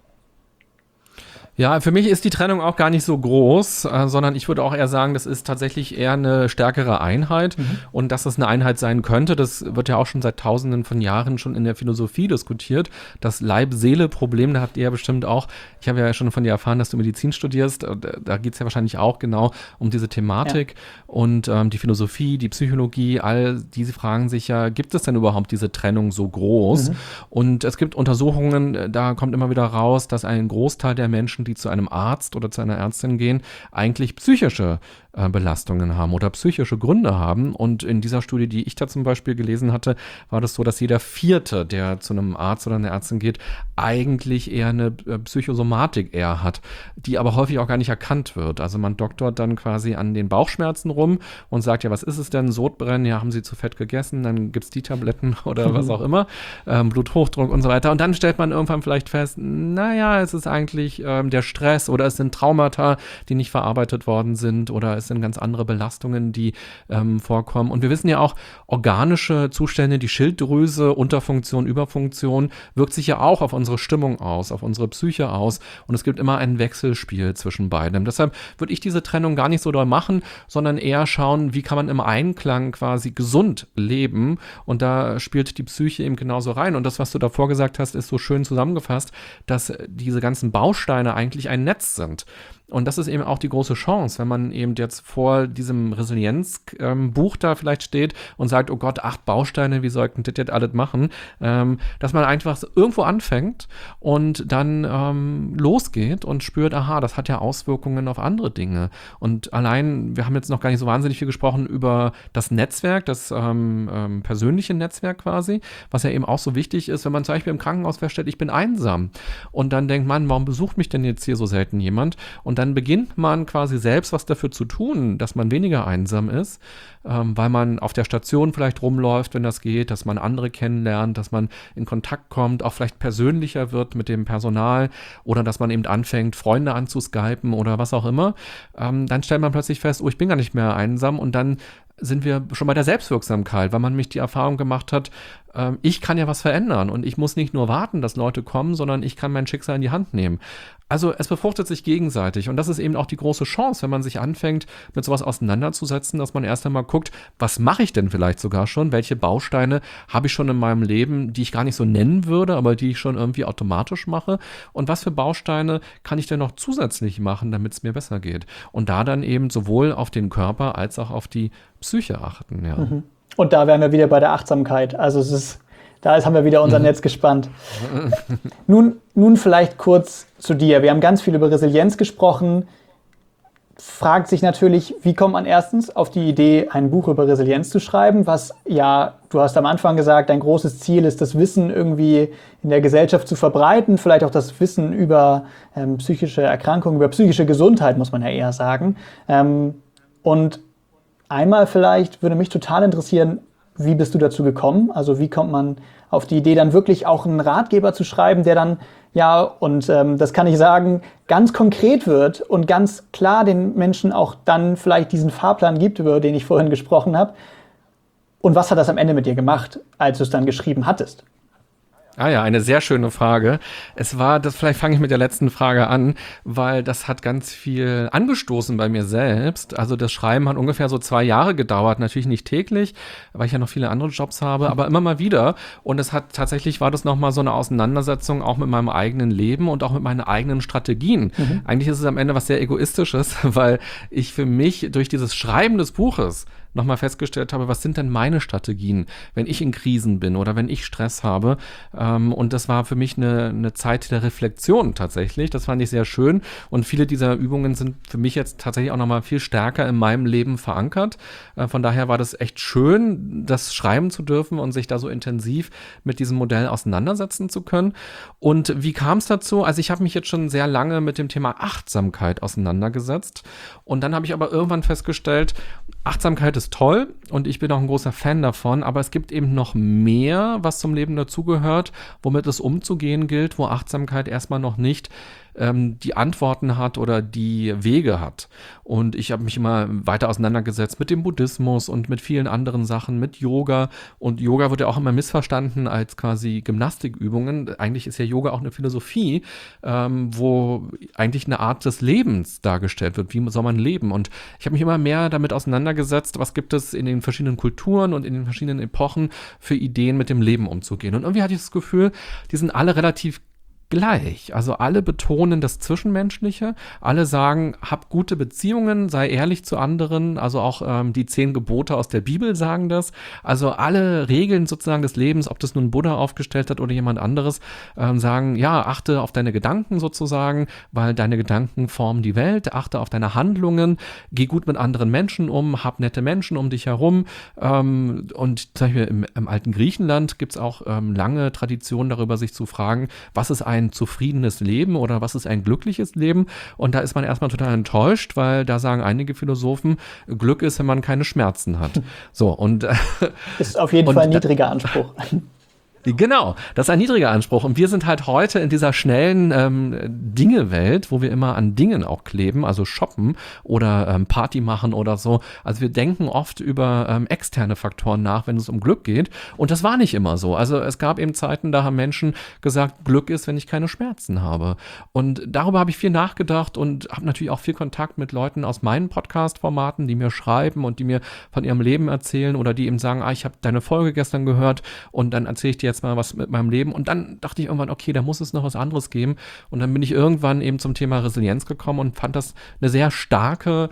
Ja, für mich ist die Trennung auch gar nicht so groß, sondern ich würde auch eher sagen, das ist tatsächlich eher eine stärkere Einheit und dass es eine Einheit sein könnte, das wird ja auch schon seit Tausenden von Jahren schon in der Philosophie diskutiert. Das Leib-Seele-Problem, da habt ihr ja bestimmt auch, ich habe ja schon von dir erfahren, dass du Medizin studierst, da geht es ja wahrscheinlich auch genau um diese Thematik und die Philosophie, die Psychologie, all diese fragen sich ja, gibt es denn überhaupt diese Trennung so groß? Und es gibt Untersuchungen, da kommt immer wieder raus, dass ein Großteil der Menschen, die zu einem Arzt oder zu einer Ärztin gehen, eigentlich psychische Belastungen haben oder psychische Gründe haben. Und in dieser Studie, die ich da zum Beispiel gelesen hatte, war das so, dass jeder Vierte, der zu einem Arzt oder einer Ärztin geht, eigentlich eher eine Psychosomatik eher hat, die aber häufig auch gar nicht erkannt wird. Also man doktort dann quasi an den Bauchschmerzen rum und sagt, ja, was ist es denn? Sodbrennen, ja, haben Sie zu fett gegessen? Dann gibt's die Tabletten oder was auch immer, Bluthochdruck und so weiter. Und dann stellt man irgendwann vielleicht fest, naja, es ist eigentlich der Stress oder es sind Traumata, die nicht verarbeitet worden sind oder es sind ganz andere Belastungen, die vorkommen. Und wir wissen ja auch, organische Zustände, die Schilddrüse, Unterfunktion, Überfunktion, wirkt sich ja auch auf unsere Stimmung aus, auf unsere Psyche aus. Und es gibt immer ein Wechselspiel zwischen beidem. Deshalb würde ich diese Trennung gar nicht so doll machen, sondern eher schauen, wie kann man im Einklang quasi gesund leben. Und da spielt die Psyche eben genauso rein. Und das, was du davor gesagt hast, ist so schön zusammengefasst, dass diese ganzen Bausteine eigentlich ein Netz sind. Und das ist eben auch die große Chance, wenn man eben jetzt vor diesem Resilienzbuch da vielleicht steht und sagt, oh Gott, 8 Bausteine, wie soll ich denn das jetzt alles machen? Dass man einfach irgendwo anfängt und dann losgeht und spürt, aha, das hat ja Auswirkungen auf andere Dinge. Und allein, wir haben jetzt noch gar nicht so wahnsinnig viel gesprochen über das Netzwerk, das persönliche Netzwerk quasi, was ja eben auch so wichtig ist, wenn man zum Beispiel im Krankenhaus feststellt, ich bin einsam. Und dann denkt man, warum besucht mich denn jetzt hier so selten jemand? Und dann beginnt man quasi selbst was dafür zu tun, dass man weniger einsam ist, weil man auf der Station vielleicht rumläuft, wenn das geht, dass man andere kennenlernt, dass man in Kontakt kommt, auch vielleicht persönlicher wird mit dem Personal oder dass man eben anfängt, Freunde anzuskypen oder was auch immer. Dann stellt man plötzlich fest, oh, ich bin gar nicht mehr einsam und dann sind wir schon bei der Selbstwirksamkeit, weil man nämlich die Erfahrung gemacht hat, ich kann ja was verändern und ich muss nicht nur warten, dass Leute kommen, sondern ich kann mein Schicksal in die Hand nehmen. Also es befruchtet sich gegenseitig und das ist eben auch die große Chance, wenn man sich anfängt, mit sowas auseinanderzusetzen, dass man erst einmal guckt, was mache ich denn vielleicht sogar schon, welche Bausteine habe ich schon in meinem Leben, die ich gar nicht so nennen würde, aber die ich schon irgendwie automatisch mache und was für Bausteine kann ich denn noch zusätzlich machen, damit es mir besser geht und da dann eben sowohl auf den Körper als auch auf die Psyche achten. Ja. Und da wären wir wieder bei der Achtsamkeit, also haben wir wieder unser Netz gespannt. Nun vielleicht kurz zu dir. Wir haben ganz viel über Resilienz gesprochen. Fragt sich natürlich, wie kommt man erstens auf die Idee, ein Buch über Resilienz zu schreiben, was ja, du hast am Anfang gesagt, dein großes Ziel ist, das Wissen irgendwie in der Gesellschaft zu verbreiten, vielleicht auch das Wissen über psychische Erkrankungen, über psychische Gesundheit, muss man ja eher sagen. Und einmal vielleicht würde mich total interessieren, wie bist du dazu gekommen? Also wie kommt man auf die Idee, dann wirklich auch einen Ratgeber zu schreiben, der dann, ja, und das kann ich sagen, ganz konkret wird und ganz klar den Menschen auch dann vielleicht diesen Fahrplan gibt, über den ich vorhin gesprochen habe. Und was hat das am Ende mit dir gemacht, als du es dann geschrieben hattest? Ah ja, eine sehr schöne Frage. Vielleicht fange ich mit der letzten Frage an, weil das hat ganz viel angestoßen bei mir selbst. Also das Schreiben hat ungefähr so 2 Jahre gedauert, natürlich nicht täglich, weil ich ja noch viele andere Jobs habe, aber immer mal wieder. Und war das nochmal so eine Auseinandersetzung auch mit meinem eigenen Leben und auch mit meinen eigenen Strategien. Eigentlich ist es am Ende was sehr Egoistisches, weil ich für mich durch dieses Schreiben des Buches nochmal festgestellt habe, was sind denn meine Strategien, wenn ich in Krisen bin oder wenn ich Stress habe. Und das war für mich eine Zeit der Reflexion tatsächlich. Das fand ich sehr schön. Und viele dieser Übungen sind für mich jetzt tatsächlich auch nochmal viel stärker in meinem Leben verankert. Von daher war das echt schön, das schreiben zu dürfen und sich da so intensiv mit diesem Modell auseinandersetzen zu können. Und wie kam es dazu? Also ich habe mich jetzt schon sehr lange mit dem Thema Achtsamkeit auseinandergesetzt. Und dann habe ich aber irgendwann festgestellt, Achtsamkeit ist ist toll und ich bin auch ein großer Fan davon, aber es gibt eben noch mehr, was zum Leben dazugehört, womit es umzugehen gilt, wo Achtsamkeit erstmal noch nicht die Antworten hat oder die Wege hat. Und ich habe mich immer weiter auseinandergesetzt mit dem Buddhismus und mit vielen anderen Sachen, mit Yoga. Und Yoga wird ja auch immer missverstanden als quasi Gymnastikübungen. Eigentlich ist ja Yoga auch eine Philosophie, wo eigentlich eine Art des Lebens dargestellt wird. Wie soll man leben? Und ich habe mich immer mehr damit auseinandergesetzt, was gibt es in den verschiedenen Kulturen und in den verschiedenen Epochen für Ideen, mit dem Leben umzugehen. Und irgendwie hatte ich das Gefühl, die sind alle relativ gleich. Also alle betonen das Zwischenmenschliche, alle sagen, hab gute Beziehungen, sei ehrlich zu anderen, also auch die 10 Gebote aus der Bibel sagen das. Also alle Regeln sozusagen des Lebens, ob das nun Buddha aufgestellt hat oder jemand anderes, sagen, ja, achte auf deine Gedanken sozusagen, weil deine Gedanken formen die Welt, achte auf deine Handlungen, geh gut mit anderen Menschen um, hab nette Menschen um dich herum. Und zum Beispiel im alten Griechenland gibt es auch lange Traditionen darüber, sich zu fragen, was ist ein zufriedenes Leben oder was ist ein glückliches Leben? Und da ist man erstmal total enttäuscht, weil da sagen einige Philosophen, Glück ist, wenn man keine Schmerzen hat. So, und ist auf jeden Fall ein niedriger Anspruch. Genau, das ist ein niedriger Anspruch. Und wir sind halt heute in dieser schnellen Dinge-Welt, wo wir immer an Dingen auch kleben, also shoppen oder Party machen oder so. Also wir denken oft über externe Faktoren nach, wenn es um Glück geht. Und das war nicht immer so. Also es gab eben Zeiten, da haben Menschen gesagt, Glück ist, wenn ich keine Schmerzen habe. Und darüber habe ich viel nachgedacht und habe natürlich auch viel Kontakt mit Leuten aus meinen Podcast-Formaten, die mir schreiben und die mir von ihrem Leben erzählen oder die eben sagen, ich habe deine Folge gestern gehört und dann erzähle ich dir jetzt mal was mit meinem Leben. Und dann dachte ich irgendwann, okay, da muss es noch was anderes geben. Und dann bin ich irgendwann eben zum Thema Resilienz gekommen und fand das eine sehr starke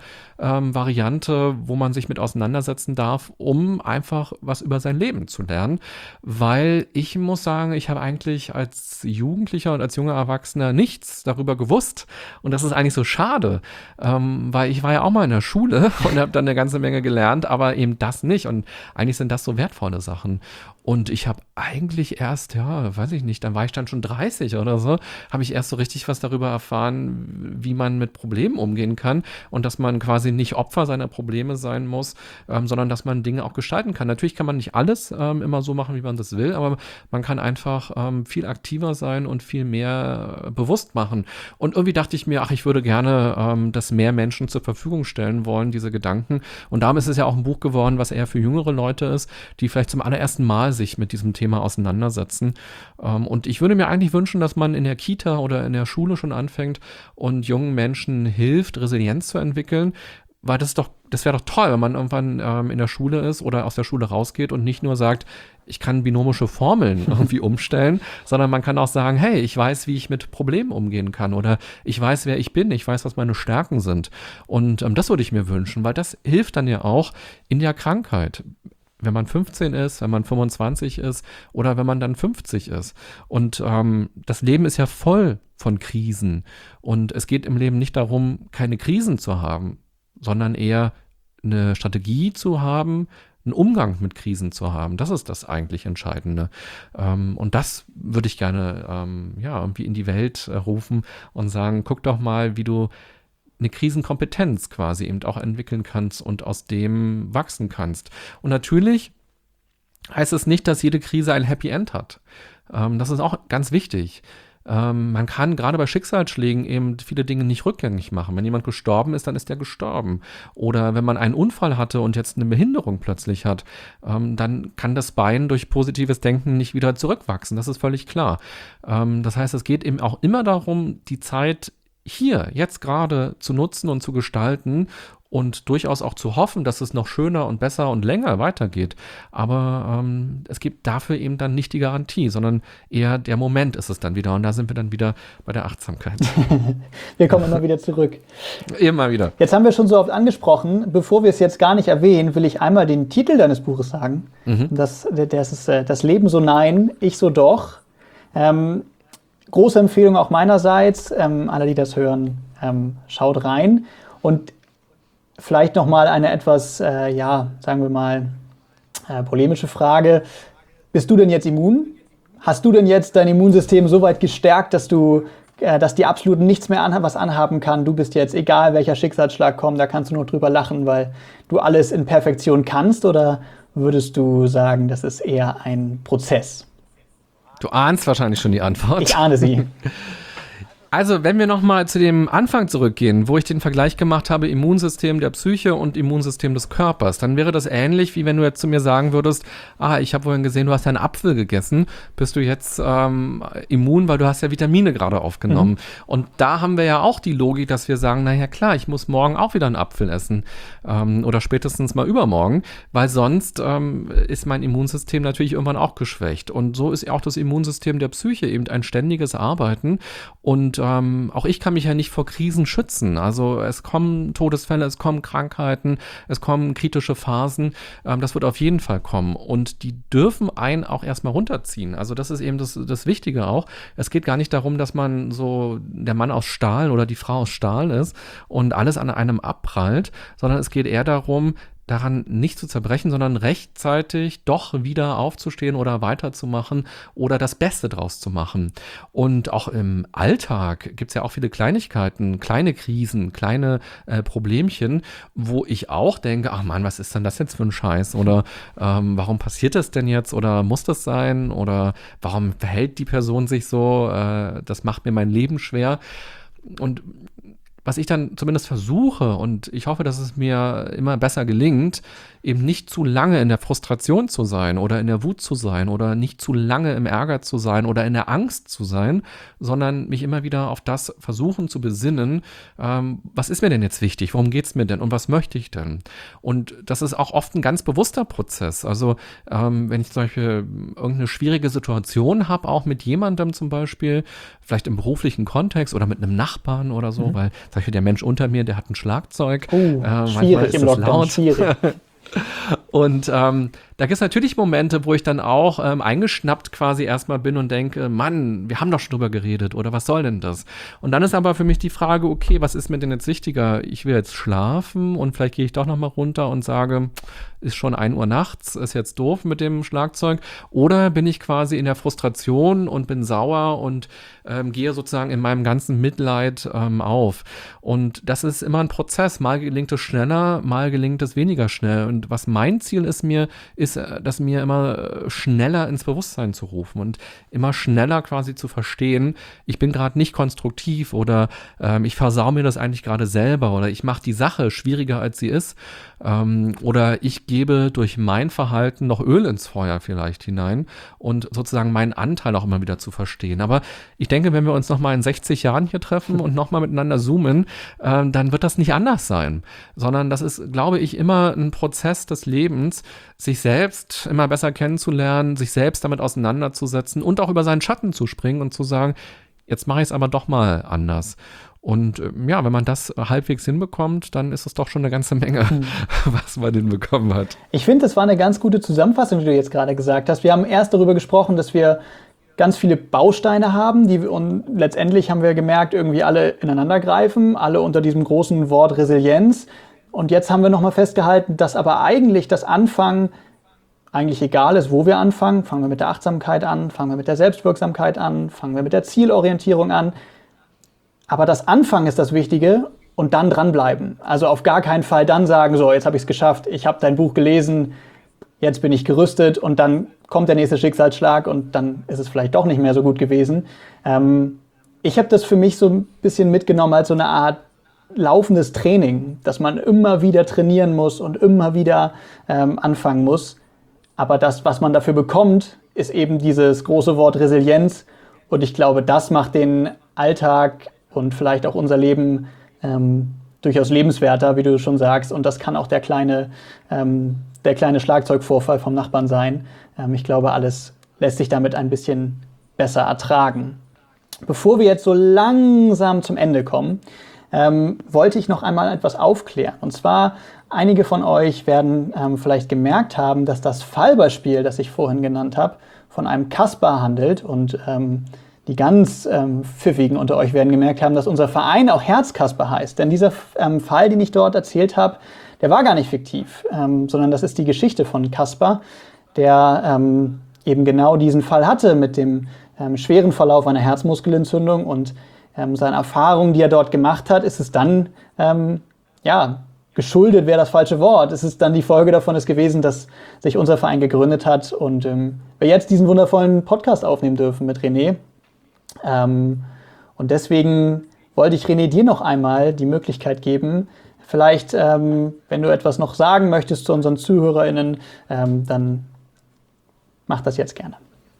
Variante, wo man sich mit auseinandersetzen darf, um einfach was über sein Leben zu lernen. Weil ich muss sagen, ich habe eigentlich als Jugendlicher und als junger Erwachsener nichts darüber gewusst. Und das ist eigentlich so schade, weil ich war ja auch mal in der Schule und habe dann eine ganze Menge gelernt, aber eben das nicht. Und eigentlich sind das so wertvolle Sachen. Und ich habe eigentlich erst, weiß ich nicht, dann war ich dann schon 30 oder so, habe ich erst so richtig was darüber erfahren, wie man mit Problemen umgehen kann und dass man quasi nicht Opfer seiner Probleme sein muss, sondern dass man Dinge auch gestalten kann. Natürlich kann man nicht alles immer so machen, wie man das will, aber man kann einfach viel aktiver sein und viel mehr bewusst machen. Und irgendwie dachte ich mir, ich würde gerne das mehr Menschen zur Verfügung stellen wollen, diese Gedanken. Und darum ist es ja auch ein Buch geworden, was eher für jüngere Leute ist, die vielleicht zum allerersten Mal sich mit diesem Thema auseinandersetzen. Und ich würde mir eigentlich wünschen, dass man in der Kita oder in der Schule schon anfängt und jungen Menschen hilft, Resilienz zu entwickeln, weil das wäre doch toll, wenn man irgendwann in der Schule ist oder aus der Schule rausgeht und nicht nur sagt, ich kann binomische Formeln irgendwie umstellen, sondern man kann auch sagen, hey, ich weiß, wie ich mit Problemen umgehen kann oder ich weiß, wer ich bin, ich weiß, was meine Stärken sind. Und das würde ich mir wünschen, weil das hilft dann ja auch in der Krankheit. Wenn man 15 ist, wenn man 25 ist oder wenn man dann 50 ist. Und das Leben ist ja voll von Krisen. Und es geht im Leben nicht darum, keine Krisen zu haben, sondern eher eine Strategie zu haben, einen Umgang mit Krisen zu haben. Das ist das eigentlich Entscheidende. Und das würde ich gerne irgendwie in die Welt rufen und sagen, guck doch mal, wie du eine Krisenkompetenz quasi eben auch entwickeln kannst und aus dem wachsen kannst. Und natürlich heißt es nicht, dass jede Krise ein Happy End hat. Das ist auch ganz wichtig. Man kann gerade bei Schicksalsschlägen eben viele Dinge nicht rückgängig machen. Wenn jemand gestorben ist, dann ist der gestorben. Oder wenn man einen Unfall hatte und jetzt eine Behinderung plötzlich hat, dann kann das Bein durch positives Denken nicht wieder zurückwachsen. Das ist völlig klar. Das heißt, es geht eben auch immer darum, die Zeit hier, jetzt gerade zu nutzen und zu gestalten und durchaus auch zu hoffen, dass es noch schöner und besser und länger weitergeht. Aber es gibt dafür eben dann nicht die Garantie, sondern eher der Moment ist es dann wieder. Und da sind wir dann wieder bei der Achtsamkeit. Wir kommen immer wieder zurück. Immer wieder. Jetzt haben wir schon so oft angesprochen, bevor wir es jetzt gar nicht erwähnen, will ich einmal den Titel deines Buches sagen. Das ist Das Leben so nein, ich so doch. Große Empfehlung auch meinerseits, alle, die das hören, schaut rein. Und vielleicht nochmal eine etwas, sagen wir mal, polemische Frage. Bist du denn jetzt immun? Hast du denn jetzt dein Immunsystem so weit gestärkt, dass du dass die absolut nichts mehr was anhaben kann. Du bist jetzt, egal welcher Schicksalsschlag kommt, da kannst du nur drüber lachen, weil du alles in Perfektion kannst? Oder würdest du sagen, das ist eher ein Prozess? Du ahnst wahrscheinlich schon die Antwort. Ich ahne sie. Also, wenn wir nochmal zu dem Anfang zurückgehen, wo ich den Vergleich gemacht habe, Immunsystem der Psyche und Immunsystem des Körpers, dann wäre das ähnlich, wie wenn du jetzt zu mir sagen würdest, ich habe vorhin gesehen, du hast einen Apfel gegessen, bist du jetzt immun, weil du hast ja Vitamine gerade aufgenommen. Und da haben wir ja auch die Logik, dass wir sagen, naja klar, ich muss morgen auch wieder einen Apfel essen oder spätestens mal übermorgen, weil sonst ist mein Immunsystem natürlich irgendwann auch geschwächt. Und so ist auch das Immunsystem der Psyche eben ein ständiges Arbeiten. Und auch ich kann mich ja nicht vor Krisen schützen. Also es kommen Todesfälle, es kommen Krankheiten, es kommen kritische Phasen. Das wird auf jeden Fall kommen. Und die dürfen einen auch erstmal runterziehen. Also das ist eben das Wichtige auch. Es geht gar nicht darum, dass man so der Mann aus Stahl oder die Frau aus Stahl ist und alles an einem abprallt, sondern es geht eher darum, daran nicht zu zerbrechen, sondern rechtzeitig doch wieder aufzustehen oder weiterzumachen oder das Beste draus zu machen. Und auch im Alltag gibt es ja auch viele Kleinigkeiten, kleine Krisen, kleine Problemchen, wo ich auch denke, ach Mann, was ist denn das jetzt für ein Scheiß? Oder warum passiert das denn jetzt? Oder muss das sein? Oder warum verhält die Person sich so? Das macht mir mein Leben schwer. Und was ich dann zumindest versuche, und ich hoffe, dass es mir immer besser gelingt, eben nicht zu lange in der Frustration zu sein oder in der Wut zu sein oder nicht zu lange im Ärger zu sein oder in der Angst zu sein, sondern mich immer wieder auf das versuchen zu besinnen, was ist mir denn jetzt wichtig, worum geht's mir denn und was möchte ich denn? Und das ist auch oft ein ganz bewusster Prozess. Also wenn ich zum Beispiel irgendeine schwierige Situation habe, auch mit jemandem zum Beispiel, vielleicht im beruflichen Kontext oder mit einem Nachbarn oder so, weil zum Beispiel der Mensch unter mir, der hat ein Schlagzeug. Schwierig im Lockdown, laut. schwierig. Und da gibt es natürlich Momente, wo ich dann auch eingeschnappt quasi erstmal bin und denke, Mann, wir haben doch schon drüber geredet oder was soll denn das? Und dann ist aber für mich die Frage, okay, was ist mir denn jetzt wichtiger? Ich will jetzt schlafen und vielleicht gehe ich doch nochmal runter und sage, ist schon 1 Uhr nachts, ist jetzt doof mit dem Schlagzeug. Oder bin ich quasi in der Frustration und bin sauer und gehe sozusagen in meinem ganzen Mitleid auf. Und das ist immer ein Prozess. Mal gelingt es schneller, mal gelingt es weniger schnell. Und was mein Ziel ist, das mir immer schneller ins Bewusstsein zu rufen und immer schneller quasi zu verstehen, ich bin gerade nicht konstruktiv oder ich versau mir das eigentlich gerade selber oder ich mache die Sache schwieriger, als sie ist. Oder ich gebe durch mein Verhalten noch Öl ins Feuer vielleicht hinein und sozusagen meinen Anteil auch immer wieder zu verstehen. Aber ich denke, wenn wir uns nochmal in 60 Jahren hier treffen und nochmal miteinander zoomen, dann wird das nicht anders sein, sondern das ist, glaube ich, immer ein Prozess des Lebens, sich selbst immer besser kennenzulernen, sich selbst damit auseinanderzusetzen und auch über seinen Schatten zu springen und zu sagen, jetzt mache ich es aber doch mal anders. Und ja, wenn man das halbwegs hinbekommt, dann ist es doch schon eine ganze Menge, was man hinbekommen hat. Ich finde, das war eine ganz gute Zusammenfassung, die du jetzt gerade gesagt hast. Wir haben erst darüber gesprochen, dass wir ganz viele Bausteine haben, und letztendlich haben wir gemerkt, irgendwie alle ineinander greifen, alle unter diesem großen Wort Resilienz. Und jetzt haben wir nochmal festgehalten, dass aber eigentlich das Anfangen eigentlich egal ist, wo wir anfangen. Fangen wir mit der Achtsamkeit an, fangen wir mit der Selbstwirksamkeit an, fangen wir mit der Zielorientierung an. Aber das Anfangen ist das Wichtige und dann dranbleiben. Also auf gar keinen Fall dann sagen, so, jetzt habe ich es geschafft, ich habe dein Buch gelesen, jetzt bin ich gerüstet und dann kommt der nächste Schicksalsschlag und dann ist es vielleicht doch nicht mehr so gut gewesen. Ich habe das für mich so ein bisschen mitgenommen als so eine Art laufendes Training, dass man immer wieder trainieren muss und immer wieder anfangen muss. Aber das, was man dafür bekommt, ist eben dieses große Wort Resilienz. Und ich glaube, das macht den Alltag und vielleicht auch unser Leben durchaus lebenswerter, wie du schon sagst. Und das kann auch der kleine Schlagzeugvorfall vom Nachbarn sein. Ich glaube, alles lässt sich damit ein bisschen besser ertragen. Bevor wir jetzt so langsam zum Ende kommen, wollte ich noch einmal etwas aufklären. Und zwar, einige von euch werden vielleicht gemerkt haben, dass das Fallbeispiel, das ich vorhin genannt habe, von einem Kasper handelt. Und die ganz Pfiffigen unter euch werden gemerkt haben, dass unser Verein auch Herzkasper heißt. Denn dieser Fall, den ich dort erzählt habe, der war gar nicht fiktiv, sondern das ist die Geschichte von Kasper, der eben genau diesen Fall hatte mit dem schweren Verlauf einer Herzmuskelentzündung. Und seinen Erfahrungen, die er dort gemacht hat, ist es dann, geschuldet wäre das falsche Wort. Es ist dann die Folge davon ist gewesen, dass sich unser Verein gegründet hat und wir jetzt diesen wundervollen Podcast aufnehmen dürfen mit René. Und deswegen wollte ich René dir noch einmal die Möglichkeit geben, vielleicht, wenn du etwas noch sagen möchtest zu unseren ZuhörerInnen, dann mach das jetzt gerne.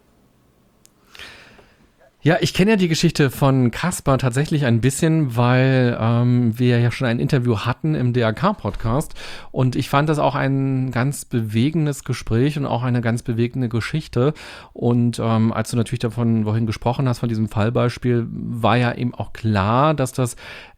Ja, ich kenne ja die Geschichte von Caspar tatsächlich ein bisschen, weil wir ja schon ein Interview hatten im DRK-Podcast und ich fand das auch ein ganz bewegendes Gespräch und auch eine ganz bewegende Geschichte und als du natürlich davon vorhin gesprochen hast, von diesem Fallbeispiel, war ja eben auch klar, dass das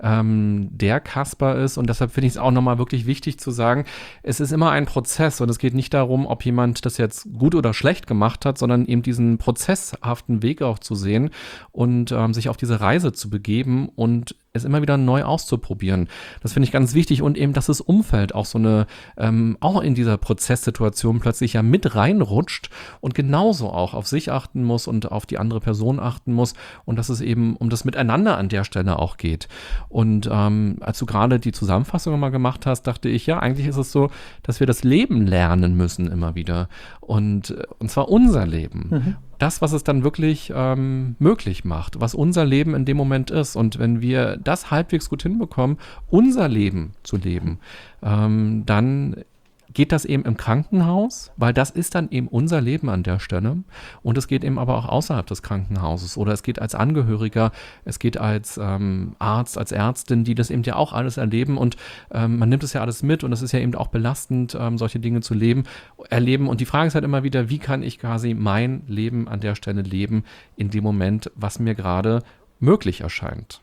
der Caspar ist und deshalb finde ich es auch nochmal wirklich wichtig zu sagen, es ist immer ein Prozess und es geht nicht darum, ob jemand das jetzt gut oder schlecht gemacht hat, sondern eben diesen prozesshaften Weg auch zu sehen und sich auf diese Reise zu begeben und es immer wieder neu auszuprobieren. Das finde ich ganz wichtig und eben, dass das Umfeld auch so eine, auch in dieser Prozesssituation plötzlich ja mit reinrutscht und genauso auch auf sich achten muss und auf die andere Person achten muss und dass es eben um das Miteinander an der Stelle auch geht. Und als du gerade die Zusammenfassung mal gemacht hast, dachte ich, ja, eigentlich ist es so, dass wir das Leben lernen müssen immer wieder und zwar unser Leben. Mhm. Das, was es dann wirklich möglich macht, was unser Leben in dem Moment ist. Und wenn wir das halbwegs gut hinbekommen, unser Leben zu leben, dann geht das eben im Krankenhaus, weil das ist dann eben unser Leben an der Stelle. Und es geht eben aber auch außerhalb des Krankenhauses oder es geht als Angehöriger, es geht als Arzt, als Ärztin, die das eben ja auch alles erleben und man nimmt es ja alles mit und es ist ja eben auch belastend, solche Dinge zu erleben. Und die Frage ist halt immer wieder, wie kann ich quasi mein Leben an der Stelle leben in dem Moment, was mir gerade möglich erscheint.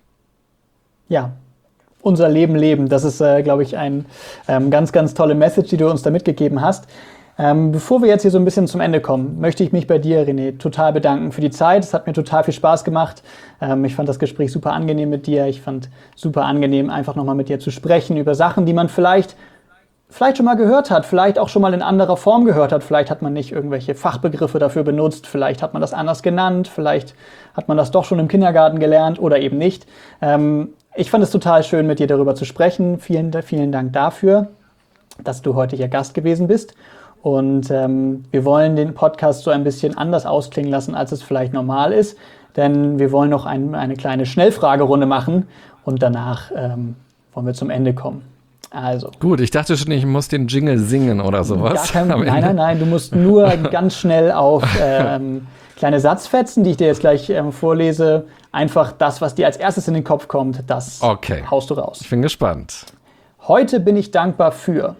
Ja. Unser Leben leben. Das ist, glaube ich, ein ganz, ganz tolle Message, die du uns da mitgegeben hast. Bevor wir jetzt hier so ein bisschen zum Ende kommen, möchte ich mich bei dir, René, total bedanken für die Zeit. Es hat mir total viel Spaß gemacht. Ich fand das Gespräch super angenehm mit dir. Ich fand super angenehm, einfach nochmal mit dir zu sprechen über Sachen, die man vielleicht schon mal gehört hat, vielleicht auch schon mal in anderer Form gehört hat. Vielleicht hat man nicht irgendwelche Fachbegriffe dafür benutzt, vielleicht hat man das anders genannt, vielleicht hat man das doch schon im Kindergarten gelernt oder eben nicht. Ich fand es total schön, mit dir darüber zu sprechen. Vielen, vielen Dank dafür, dass du heute hier Gast gewesen bist. Und wir wollen den Podcast so ein bisschen anders ausklingen lassen, als es vielleicht normal ist. Denn wir wollen noch eine kleine Schnellfragerunde machen und danach wollen wir zum Ende kommen. Also. Gut, ich dachte schon, ich muss den Jingle singen oder sowas. Nein, du musst nur ganz schnell auf kleine Satzfetzen, die ich dir jetzt gleich vorlese, einfach das, was dir als erstes in den Kopf kommt, das haust du raus. Ich bin gespannt. Heute bin ich dankbar für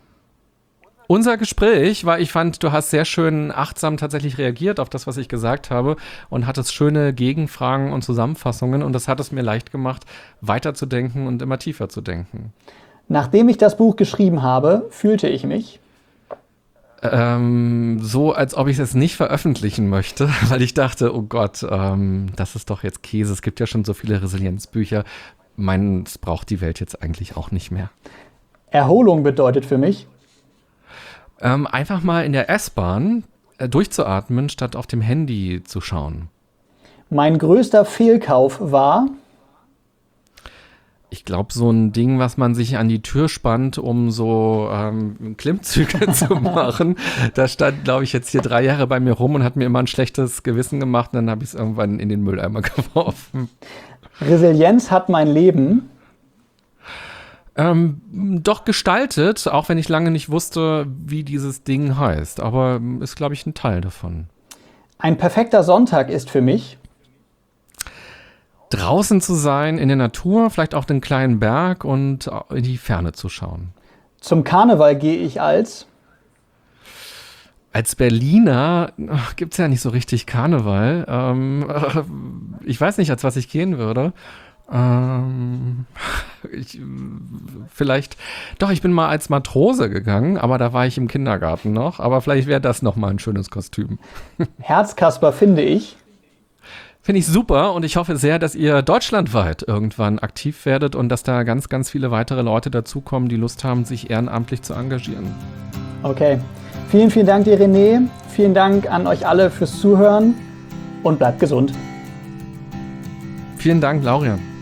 unser Gespräch, weil ich fand, du hast sehr schön achtsam tatsächlich reagiert auf das, was ich gesagt habe und hattest schöne Gegenfragen und Zusammenfassungen und das hat es mir leicht gemacht, weiterzudenken und immer tiefer zu denken. Nachdem ich das Buch geschrieben habe, fühlte ich mich so, als ob ich es nicht veröffentlichen möchte, weil ich dachte, oh Gott, das ist doch jetzt Käse. Es gibt ja schon so viele Resilienzbücher. Meins braucht die Welt jetzt eigentlich auch nicht mehr. Erholung bedeutet für mich einfach mal in der S-Bahn durchzuatmen, statt auf dem Handy zu schauen. Mein größter Fehlkauf war ich glaube, so ein Ding, was man sich an die Tür spannt, um so Klimmzüge zu machen. Da stand, glaube ich, jetzt hier 3 Jahre bei mir rum und hat mir immer ein schlechtes Gewissen gemacht. Und dann habe ich es irgendwann in den Mülleimer geworfen. Resilienz hat mein Leben doch gestaltet, auch wenn ich lange nicht wusste, wie dieses Ding heißt. Aber ist, glaube ich, ein Teil davon. Ein perfekter Sonntag ist für mich draußen zu sein, in der Natur, vielleicht auf den kleinen Berg und in die Ferne zu schauen. Zum Karneval gehe ich als Berliner gibt es ja nicht so richtig Karneval. Ich weiß nicht, als was ich gehen würde. Ich bin mal als Matrose gegangen, aber da war ich im Kindergarten noch. Aber vielleicht wäre das noch mal ein schönes Kostüm. Herzkasper finde ich super und ich hoffe sehr, dass ihr deutschlandweit irgendwann aktiv werdet und dass da ganz, ganz viele weitere Leute dazukommen, die Lust haben, sich ehrenamtlich zu engagieren. Okay. Vielen, vielen Dank dir, René. Vielen Dank an euch alle fürs Zuhören und bleibt gesund. Vielen Dank, Laurian.